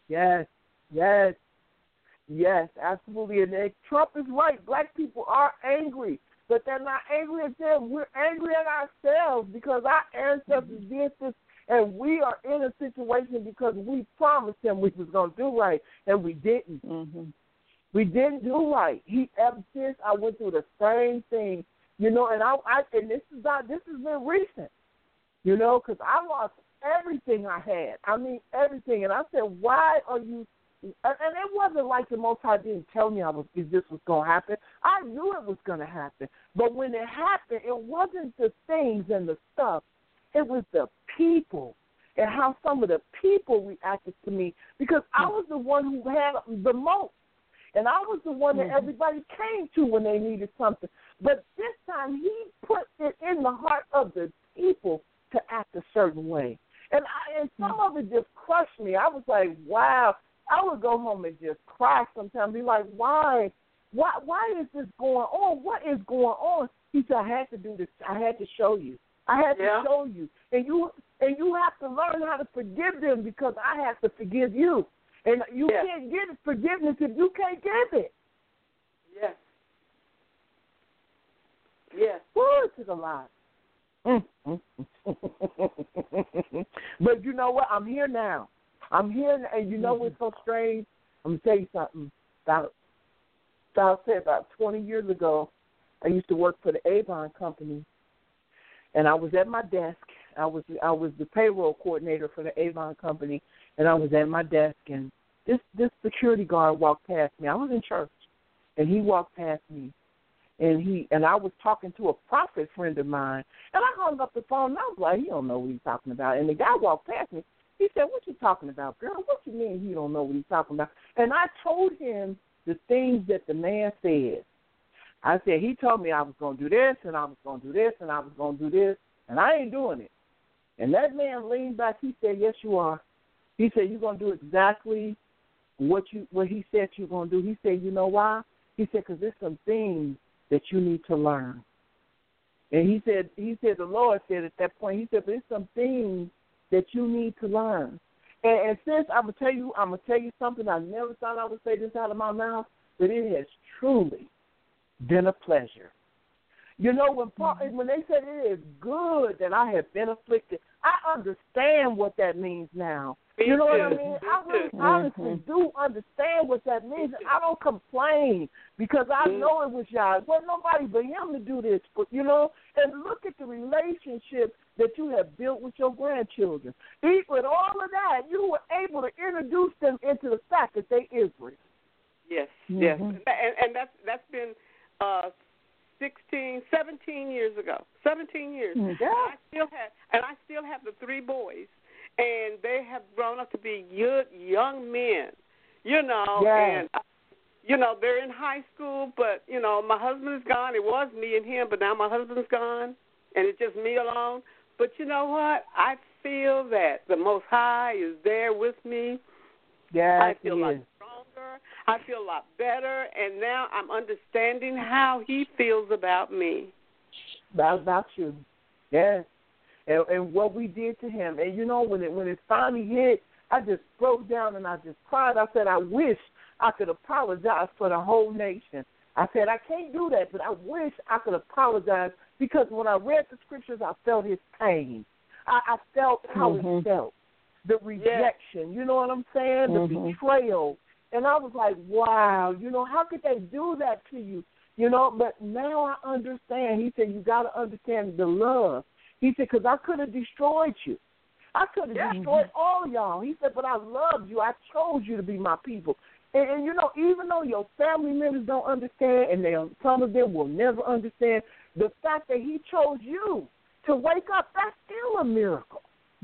absolutely. And Trump is right. Black people are angry. But they're not angry at them. We're angry at ourselves because our ancestors did this, and we are in a situation because we promised him we was going to do right, and we didn't. We didn't do right. Ever since I went through the same thing, you know, and this has been recent, you know, because I lost everything I had. I mean, everything. And I said, why are you it wasn't like the Most High didn't tell me this was going to happen. I knew it was going to happen. But when it happened, it wasn't the things and the stuff. It was the people and how some of the people reacted to me, because I was the one who had the most. And I was the one that everybody came to when they needed something. But this time he put it in the heart of the people to act a certain way. And some of it just crushed me. I was like, wow. I would go home and just cry sometimes, be like, why is this going on? What is going on? He said, I had to do this. I had to show you. I had to show you. And you have to learn how to forgive them, because I have to forgive you. And you can't get forgiveness if you can't give it. Yes. Yes. Word to the lie. But you know what? I'm here now. I'm here, and you know what's so strange? I'm going to tell you something. About 20 years ago, I used to work for the Avon Company, and I was at my desk. I was the payroll coordinator for the Avon Company, and I was at my desk, and this security guard walked past me. I was in church, and he walked past me, and I was talking to a prophet friend of mine, and I hung up the phone, and I was like, he don't know what he's talking about. And the guy walked past me. He said, what you talking about, girl? What you mean he don't know what he's talking about? And I told him the things that the man said. I said, he told me I was going to do this, and I was going to do this, and I was going to do this, and I ain't doing it. And that man leaned back. He said, yes, you are. He said, you're going to do exactly what he said you're going to do. He said, you know why? He said, because there's some things that you need to learn. And he said, the Lord said at that point, he said, there's some things that you need to learn. And since I'm gonna tell you something I never thought I would say this out of my mouth, but it has truly been a pleasure. You know, when they said it is good that I have been afflicted, I understand what that means now. You know what I mean? I really honestly do understand what that means. I don't complain, because I know it was y'all. It wasn't nobody but him to do this, but, you know, and look at the relationship that you have built with your grandchildren. With all of that, you were able to introduce them into the fact that they Israel. Yes, yes. And that's been 17 years ago. 17 years. Yeah. I still have the 3 boys. And they have grown up to be young men, you know, and, you know, they're in high school, but, you know, my husband is gone. It was me and him, but now my husband's gone, and it's just me alone. But you know what? I feel that the Most High is there with me. Yes, I feel a lot stronger. I feel a lot better, and now I'm understanding how he feels about me. About you, yes. And what we did to him. And, you know, when it finally hit, I just broke down and I just cried. I said, I wish I could apologize for the whole nation. I said, I can't do that, but I wish I could apologize, because when I read the scriptures, I felt his pain. I felt how it felt, the rejection. You know what I'm saying? The betrayal. And I was like, wow, you know, how could they do that to you? You know, but now I understand. He said, you got to understand the love. He said, because I could have destroyed you. I could have destroyed all y'all. He said, but I loved you. I chose you to be my people. And, you know, even though your family members don't understand, and some of them will never understand, the fact that he chose you to wake up, that's still a miracle.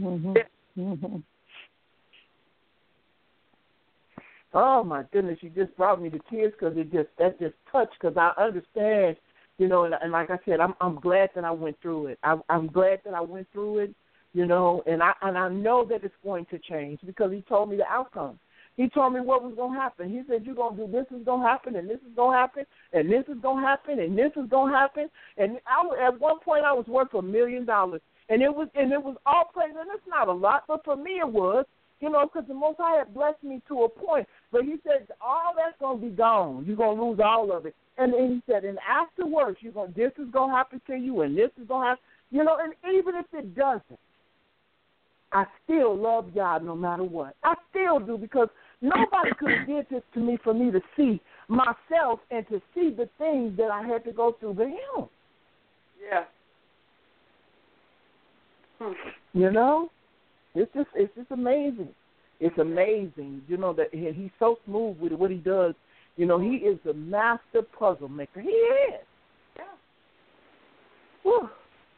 Oh, my goodness, you just brought me to tears, because that just touched, because I understand. You know, and like I said, I'm glad that I went through it. I'm glad that I went through it, you know, and I know that it's going to change, because he told me the outcome. He told me what was going to happen. He said, you're going to do this is going to happen, and this is going to happen, and this is going to happen, and this is going to happen. And at one point I was worth $1 million, and it was all praise, and it's not a lot, but for me it was, you know, because the Most High had blessed me to a point. But he said, all that's going to be gone. You're going to lose all of it. And then he said, and afterwards, this is going to happen to you, and this is going to happen. You know, and even if it doesn't, I still love God no matter what. I still do, because nobody could have did this to me for me to see myself and to see the things that I had to go through but him. Yeah. You know? It's just amazing. It's amazing, you know, that he's so smooth with what he does. You know, he is a master puzzle maker. He is. Yeah. Woo.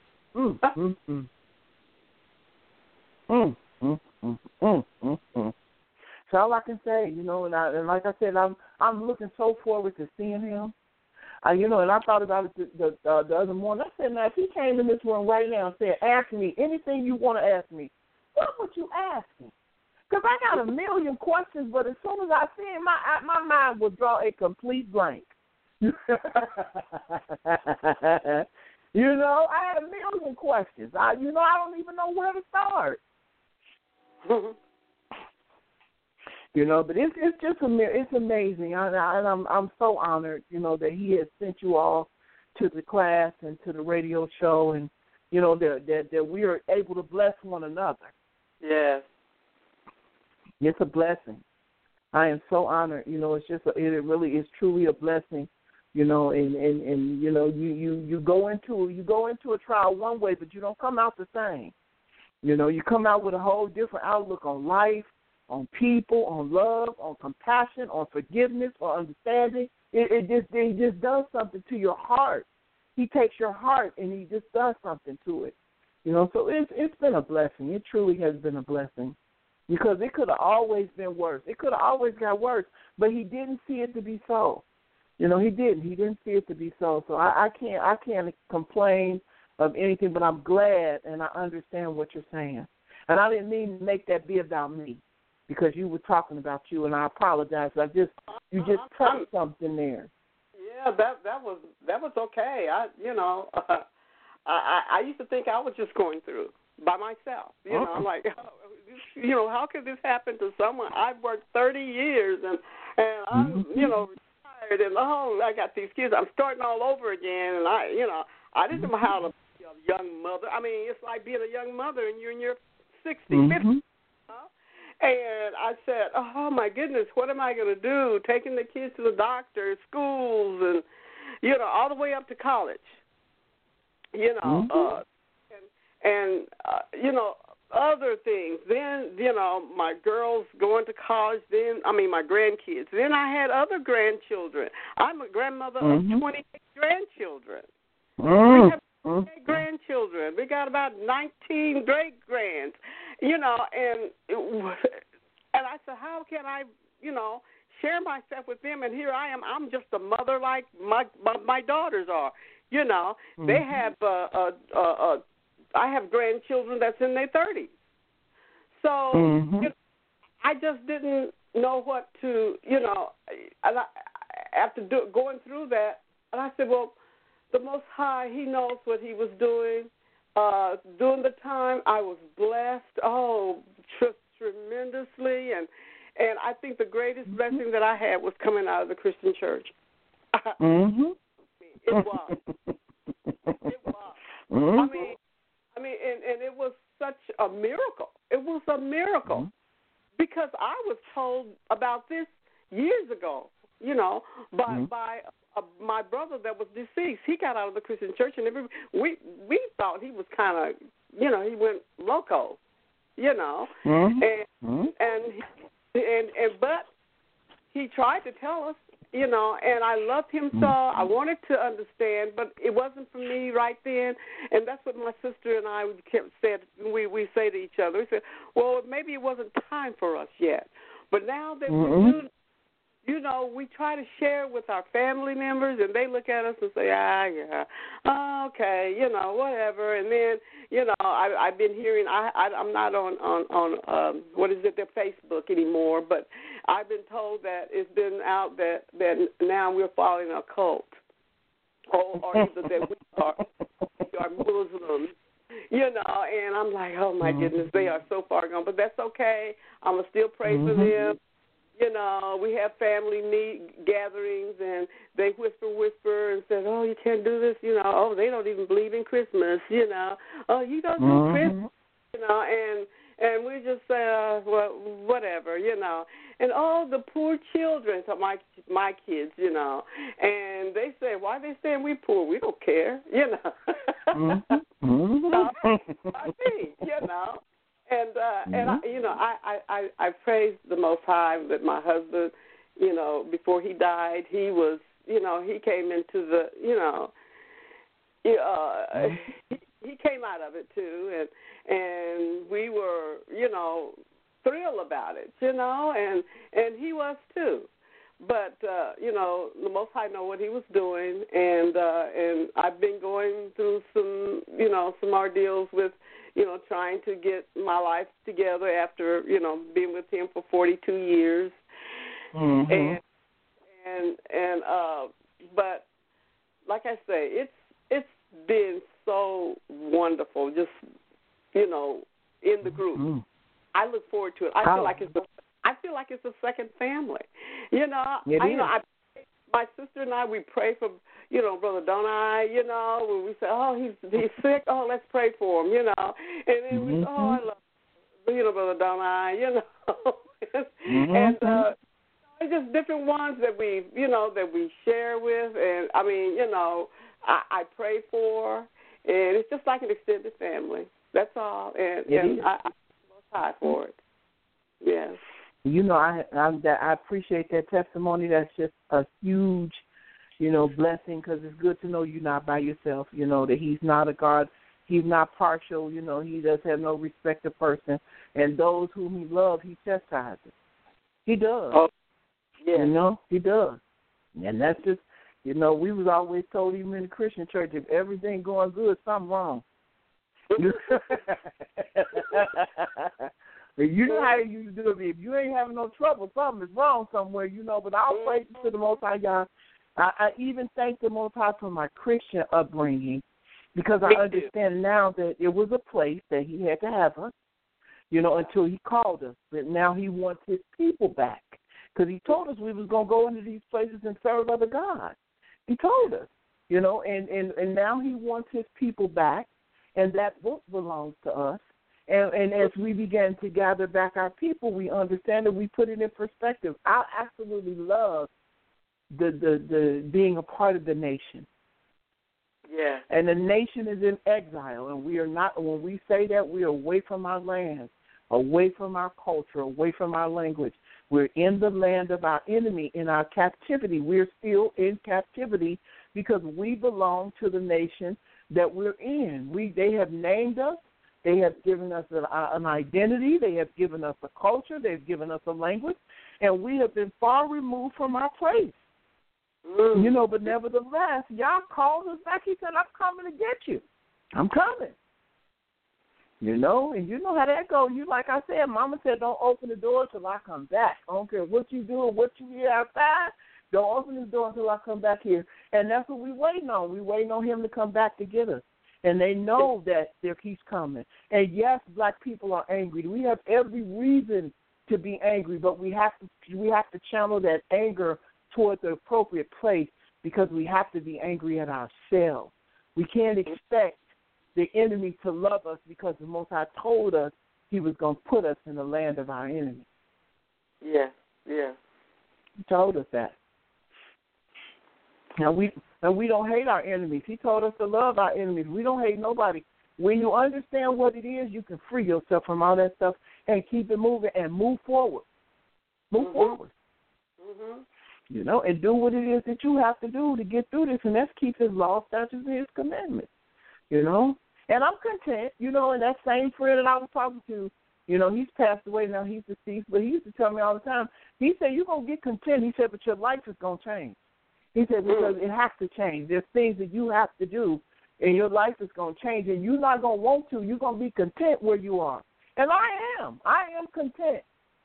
So all I can say, you know, and like I said, I'm looking so forward to seeing him. You know, and I thought about it the other morning. I said, now, if he came in this room right now and said, ask me anything you want to ask me, what would you ask me? Because I got a million questions, but as soon as I see him, my mind will draw a complete blank. You know, I had a million questions. I don't even know where to start. You know, but it's just it's amazing, and I'm so honored, you know, that he has sent you all to the class and to the radio show, and you know that we are able to bless one another. Yes, it's a blessing. I am so honored. You know, it really is truly a blessing. You know, and you know you go into a trial one way, but you don't come out the same. You know, you come out with a whole different outlook on life, on people, on love, on compassion, on forgiveness, on understanding. It just does something to your heart. He takes your heart and he just does something to it. You know, so it's been a blessing. It truly has been a blessing, because it could have always been worse. It could have always got worse, but he didn't see it to be so. You know, he didn't. He didn't see it to be so. So I can't complain of anything, but I'm glad and I understand what you're saying. And I didn't mean to make that be about me, because you were talking about you, and I apologize. You just touched something there. Yeah, that was okay. I used to think I was just going through by myself. You know, I'm like, you know, how could this happen to someone? I've worked 30 years and I'm, you know, retired, and I got these kids. I'm starting all over again, and I didn't know how to be a young mother. I mean, it's like being a young mother and you're in your 60s, 50s. And I said, oh, my goodness, what am I going to do? Taking the kids to the doctor, schools, and, you know, all the way up to college, you know, you know, other things. Then, you know, my girls going to college, my grandkids. Then I had other grandchildren. I'm a grandmother of 28 grandchildren. We have 28 grandchildren. We got about 19 great-grands. You know, and I said, how can I, you know, share myself with them? And here I am. I'm just a mother like my daughters are. You know, they have I have grandchildren that's in their 30s. So you know, I just didn't know what to, you know, and after going through that, and I said, well, the Most High, He knows what He was doing. During the time, I was blessed, tremendously, and I think the greatest blessing that I had was coming out of the Christian church. It was. It was. I mean, and it was such a miracle. It was a miracle because I was told about this years ago, you know, by my brother that was deceased. He got out of the Christian church, and we thought he was kind of, you know, he went loco, you know, but he tried to tell us, you know, and I loved him so. I wanted to understand, but it wasn't for me right then, and that's what my sister and I said. We say to each other, we said, well, maybe it wasn't time for us yet, but now that we do. You know, we try to share with our family members, and they look at us and say, okay, you know, whatever. And then, you know, I've been hearing, I'm not on their Facebook anymore, but I've been told that it's been out that now we're following a cult, or either that we are Muslims. You know, and I'm like, oh, my goodness, they are so far gone. But that's okay. I'm going to still pray for them. You know, we have family gatherings, and they whisper, and say, oh, you can't do this, you know. Oh, they don't even believe in Christmas, you know. Oh, you don't do Christmas, you know. And we just say, well, whatever, you know. And, the poor children, so my kids, you know. And they say, why are they saying we poor? We don't care, you know. I see, you know. And and I praise the Most High that my husband, before he died, he was, he came into the, he came out of it too, and we were, thrilled about it, and he was too. But the Most High know what He was doing, and I've been going through some ordeals with, trying to get my life together after, being with Him for 42 years, but like I say, it's been so wonderful, just in the group. I look forward to it. I feel like it's a second family. My sister and I, we pray for, Brother Donai, when we say, oh, he's sick, oh, let's pray for him, and then we say, oh, I love, Brother Donai, and it's just different ones that we share with, and I mean, I pray for, and it's just like an extended family. That's all, and I'm most high for it. Yes. I appreciate that testimony. That's just a huge, blessing, because it's good to know you're not by yourself, that He's not a God. He's not partial, He does have no respect of person. And those whom He loves, He chastises. He does. Oh, yeah. He does. And that's just, we was always told, even in the Christian church, if everything going good, something wrong. You know how you do it. If you ain't having no trouble, something is wrong somewhere, But I'll praise to the Most High God. I even thank the Most High for my Christian upbringing, because I understand now that it was a place that He had to have us, until He called us. But now He wants His people back, because He told us we was going to go into these places and serve other gods. He told us, and now He wants His people back, and that book belongs to us. And as we began to gather back our people, we understand that we put it in perspective. I absolutely love the being a part of the nation. Yeah. And the nation is in exile, and we are not. When we say that, we are away from our land, away from our culture, away from our language. We're in the land of our enemy, in our captivity. We're still in captivity because we belong to the nation that we're in. They have named us. They have given us an identity. They have given us a culture. They've given us a language. And we have been far removed from our place. But nevertheless, y'all called us back. He said, I'm coming to get you. I'm coming. And you know how that goes. Like I said, Mama said, don't open the door till I come back. I don't care what you do or what you hear outside. Don't open the door until I come back here. And that's what we're waiting on. We're waiting on Him to come back to get us. And they know that He's coming. And yes, black people are angry. We have every reason to be angry, but we have to channel that anger toward the appropriate place, because we have to be angry at ourselves. We can't expect the enemy to love us, because the Most High told us He was going to put us in the land of our enemy. Yeah. He told us that. Now we don't hate our enemies. He told us to love our enemies. We don't hate nobody. When you understand what it is, you can free yourself from all that stuff and keep it moving and move forward. Move forward. And do what it is that you have to do to get through this, and that's keep His law, statutes, and His commandments. And I'm content. And that same friend that I was talking to, he's passed away now. He's deceased, but he used to tell me all the time. He said, "You're gonna get content." He said, "But your life is gonna change." He said, because it has to change. There's things that you have to do, and your life is going to change, and you're not going to want to. You're going to be content where you are. And I am. I am content.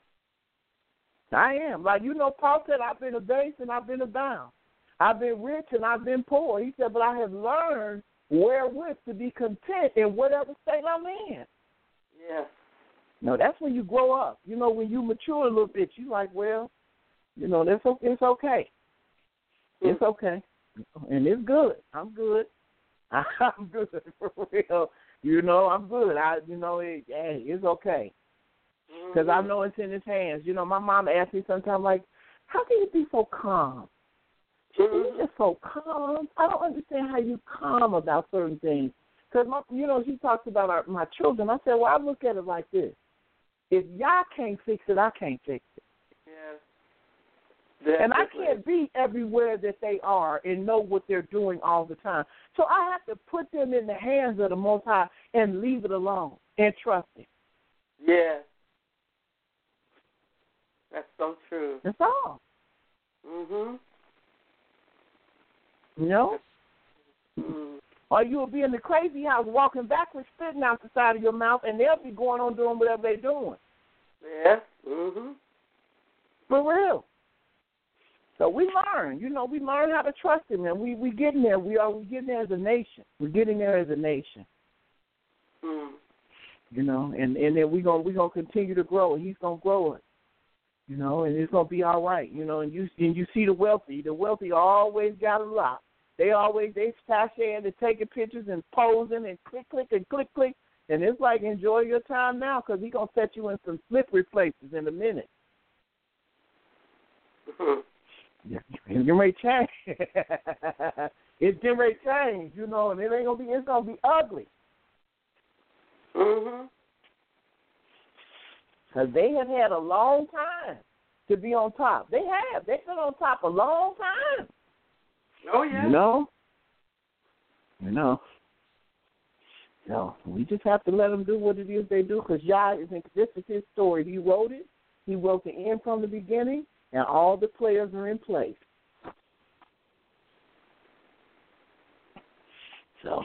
I am. Like, Paul said, I've been abased and I've been abound. I've been rich and I've been poor. He said, but I have learned wherewith to be content in whatever state I'm in. Yeah. No, that's when you grow up. When you mature a little bit, you're like, well, it's okay. It's okay. And it's good. I'm good. I'm good for real. I'm good. It's okay. Because I know it's in His hands. My mom asked me sometimes, like, how can you be so calm? You're just so calm. I don't understand how you calm about certain things. Because, she talks about my children. I said, well, I look at it like this. If y'all can't fix it, I can't fix it. Yeah. And I can't be everywhere that they are and know what they're doing all the time. So I have to put them in the hands of the Most High and leave it alone and trust Him. Yeah. That's so true. That's all. Mhm. You know? Mm. Or you'll be in the crazy house walking backwards, spitting out the side of your mouth, and they'll be going on doing whatever they're doing. Yeah. Mhm. For real. So we learn. We learn how to trust Him, and we getting there. We're getting there as a nation. We're getting there as a nation. Mm. And then we're gonna continue to grow, and He's gonna grow us. And it's gonna be all right. And you see the wealthy. The wealthy always got a lot. They sashaying and taking pictures and posing and click, and it's like enjoy your time now because He's gonna set you in some slippery places in a minute. Mm-hmm. Yeah, it's getting ready to change. It's getting ready to change, and it's gonna be ugly. Mhm. Because they have had a long time to be on top. They've been on top a long time. Oh yeah. No, we just have to let them do what it is they do because this is His story. He wrote it. He wrote the end from the beginning, and all the players are in place. So,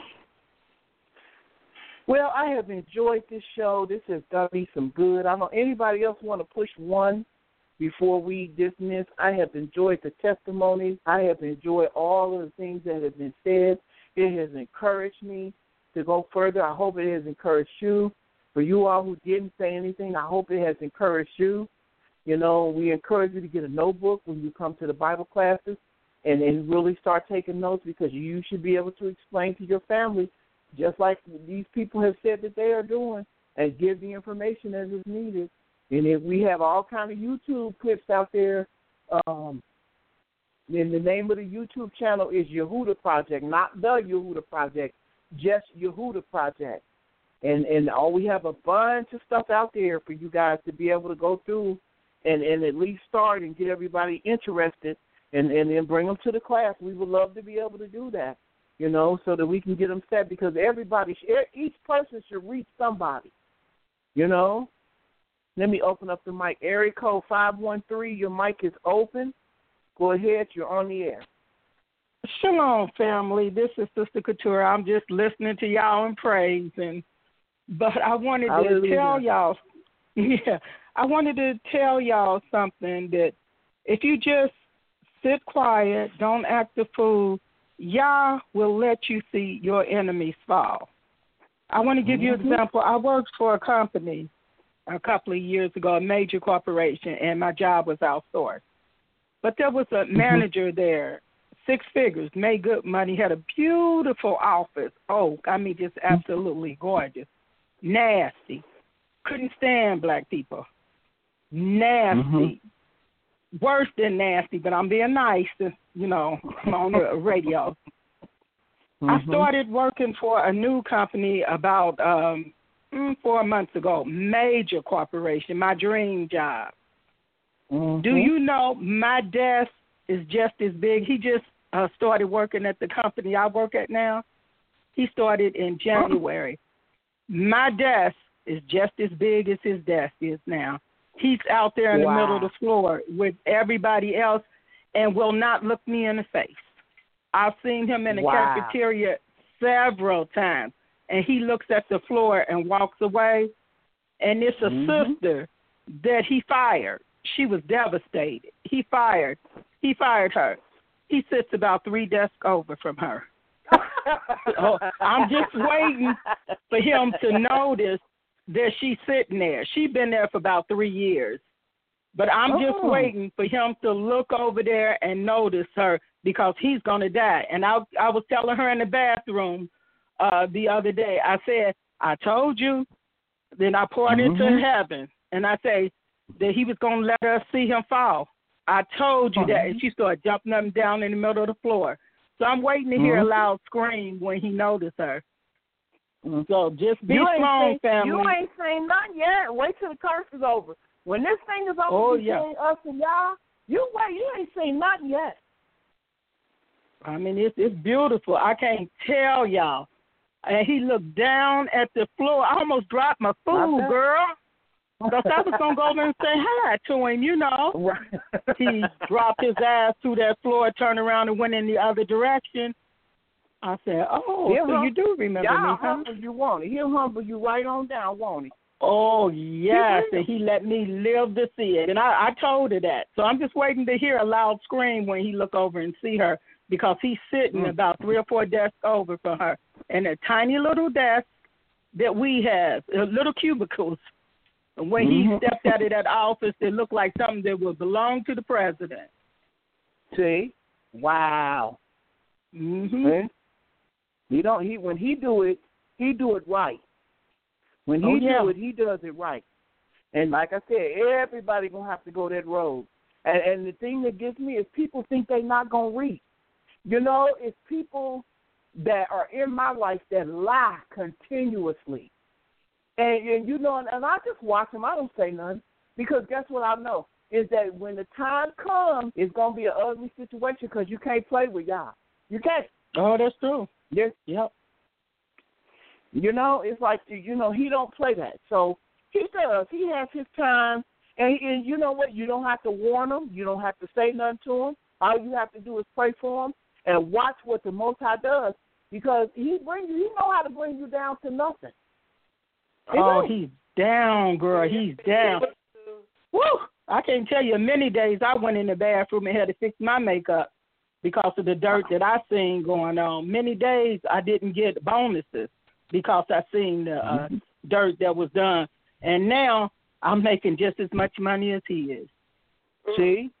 well, I have enjoyed this show. This has done me some good. I don't know anybody else want to push one before we dismiss. I have enjoyed the testimonies. I have enjoyed all of the things that have been said. It has encouraged me to go further. I hope it has encouraged you. For you all who didn't say anything, I hope it has encouraged you. We encourage you to get a notebook when you come to the Bible classes and really start taking notes because you should be able to explain to your family just like these people have said that they are doing and give the information as is needed. And if we have all kind of YouTube clips out there, and the name of the YouTube channel is Yehuda Project, not the Yehuda Project, just Yehuda Project. And we have a bunch of stuff out there for you guys to be able to go through and at least start and get everybody interested and then bring them to the class. We would love to be able to do that, so that we can get them set because each person should reach somebody, Let me open up the mic. Area code 513, your mic is open. Go ahead, you're on the air. Shalom, family. This is Sister Couture. I'm just listening to y'all and praising. But I wanted to tell y'all, I wanted to tell y'all something that if you just sit quiet, don't act a fool, Yah will let you see your enemies fall. I want to give you an example. I worked for a company a couple of years ago, a major corporation, and my job was outsourced. But there was a manager there, 6 figures, made good money, had a beautiful office. Oh, I mean, just absolutely gorgeous. Nasty. Couldn't stand black people. Nasty. Worse than nasty, but I'm being nice, on the radio. I started working for a new company about 4 months ago, major corporation, my dream job. Do you know my desk is just as big? He just started working at the company I work at now. He started in January. My desk is just as big as his desk is now. He's out there in the middle of the floor with everybody else and will not look me in the face. I've seen him in the cafeteria several times, and he looks at the floor and walks away. And it's a sister that he fired. She was devastated. He fired her. He sits about 3 desks over from her. So I'm just waiting for him to notice that she's sitting there. She's been there for about 3 years. But I'm just waiting for him to look over there and notice her because he's going to die. And I was telling her in the bathroom the other day, I said, I told you. Then I poured into heaven. And I say that he was going to let us see him fall. I told you that. And she started jumping up and down in the middle of the floor. So I'm waiting to hear a loud scream when he noticed her. So just be strong, family. You ain't seen nothing yet. Wait till the curse is over. When this thing is over between us and y'all, you wait. You ain't seen nothing yet. I mean, it's beautiful. I can't tell y'all. And he looked down at the floor. I almost dropped my food, girl. Because I was going to go over and say hi to him, you know. Right. He dropped his ass to that floor, turned around, and went in the other direction. I said, so you do remember me, huh? Humble you, won't he? He'll humble you right on down, won't he? Oh, yes, and he let me live to see it. And I told her that. So I'm just waiting to hear a loud scream when he look over and see her, because he's sitting about 3 or 4 desks over from her in a tiny little desk that we have, little cubicles. And when he stepped out of that office, it looked like something that would belong to the president. See? Wow. Mm-hmm. When he do it right. When he do it, he does it right. And like I said, everybody gonna have to go that road. And the thing that gets me is people think they're not gonna reap. You know, it's people that are in my life that lie continuously. And you know, and I just watch them. I don't say nothing, because guess what I know is that when the time comes, it's gonna be an ugly situation, because you can't play with y'all. You can't. Oh, that's true. Yes. Yep. You know, it's like, you know, he don't play that. So he does. He has his time. And you know what? You don't have to warn him. You don't have to say nothing to him. All you have to do is pray for him and watch what the Most High does, because he know how to bring you down to nothing. He's down, girl. He's down. Woo! I can't tell you many days I went in the bathroom and had to fix my makeup because of the dirt that I seen going on. Many days I didn't get bonuses because I seen the dirt that was done. And now I'm making just as much money as he is. See?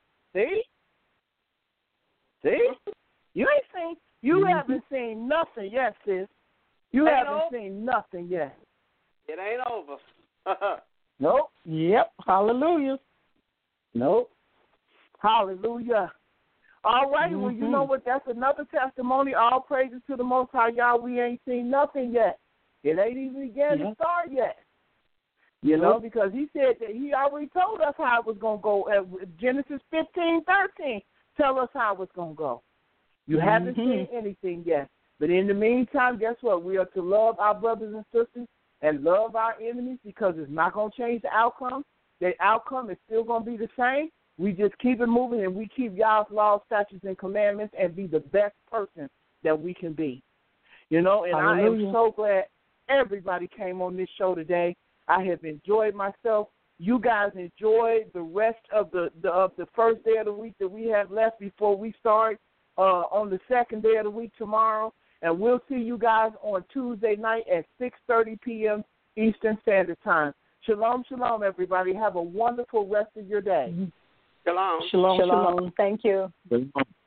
You ain't seen. You haven't seen nothing yet, sis. You haven't seen nothing yet. It ain't over. Nope. Yep. Hallelujah. Nope. Hallelujah. All right. Well, you know what? That's another testimony. All praises to the Most High, y'all. We ain't seen nothing yet. It ain't even began to start yet. You know, because he said that he already told us how it was going to go. Genesis 15:13 tell us how it's going to go. You haven't seen anything yet. But in the meantime, guess what? We are to love our brothers and sisters and love our enemies, because it's not going to change the outcome. The outcome is still going to be the same. We just keep it moving, and we keep y'all's laws, statutes, and commandments, and be the best person that we can be. You know, and I am so glad everybody came on this show today. I have enjoyed myself. You guys enjoy the rest of the first day of the week that we have left before we start on the second day of the week tomorrow. And we'll see you guys on Tuesday night at 6:30 p.m. Eastern Standard Time. Shalom, shalom, everybody. Have a wonderful rest of your day. Shalom. Shalom. Thank you. Shalom.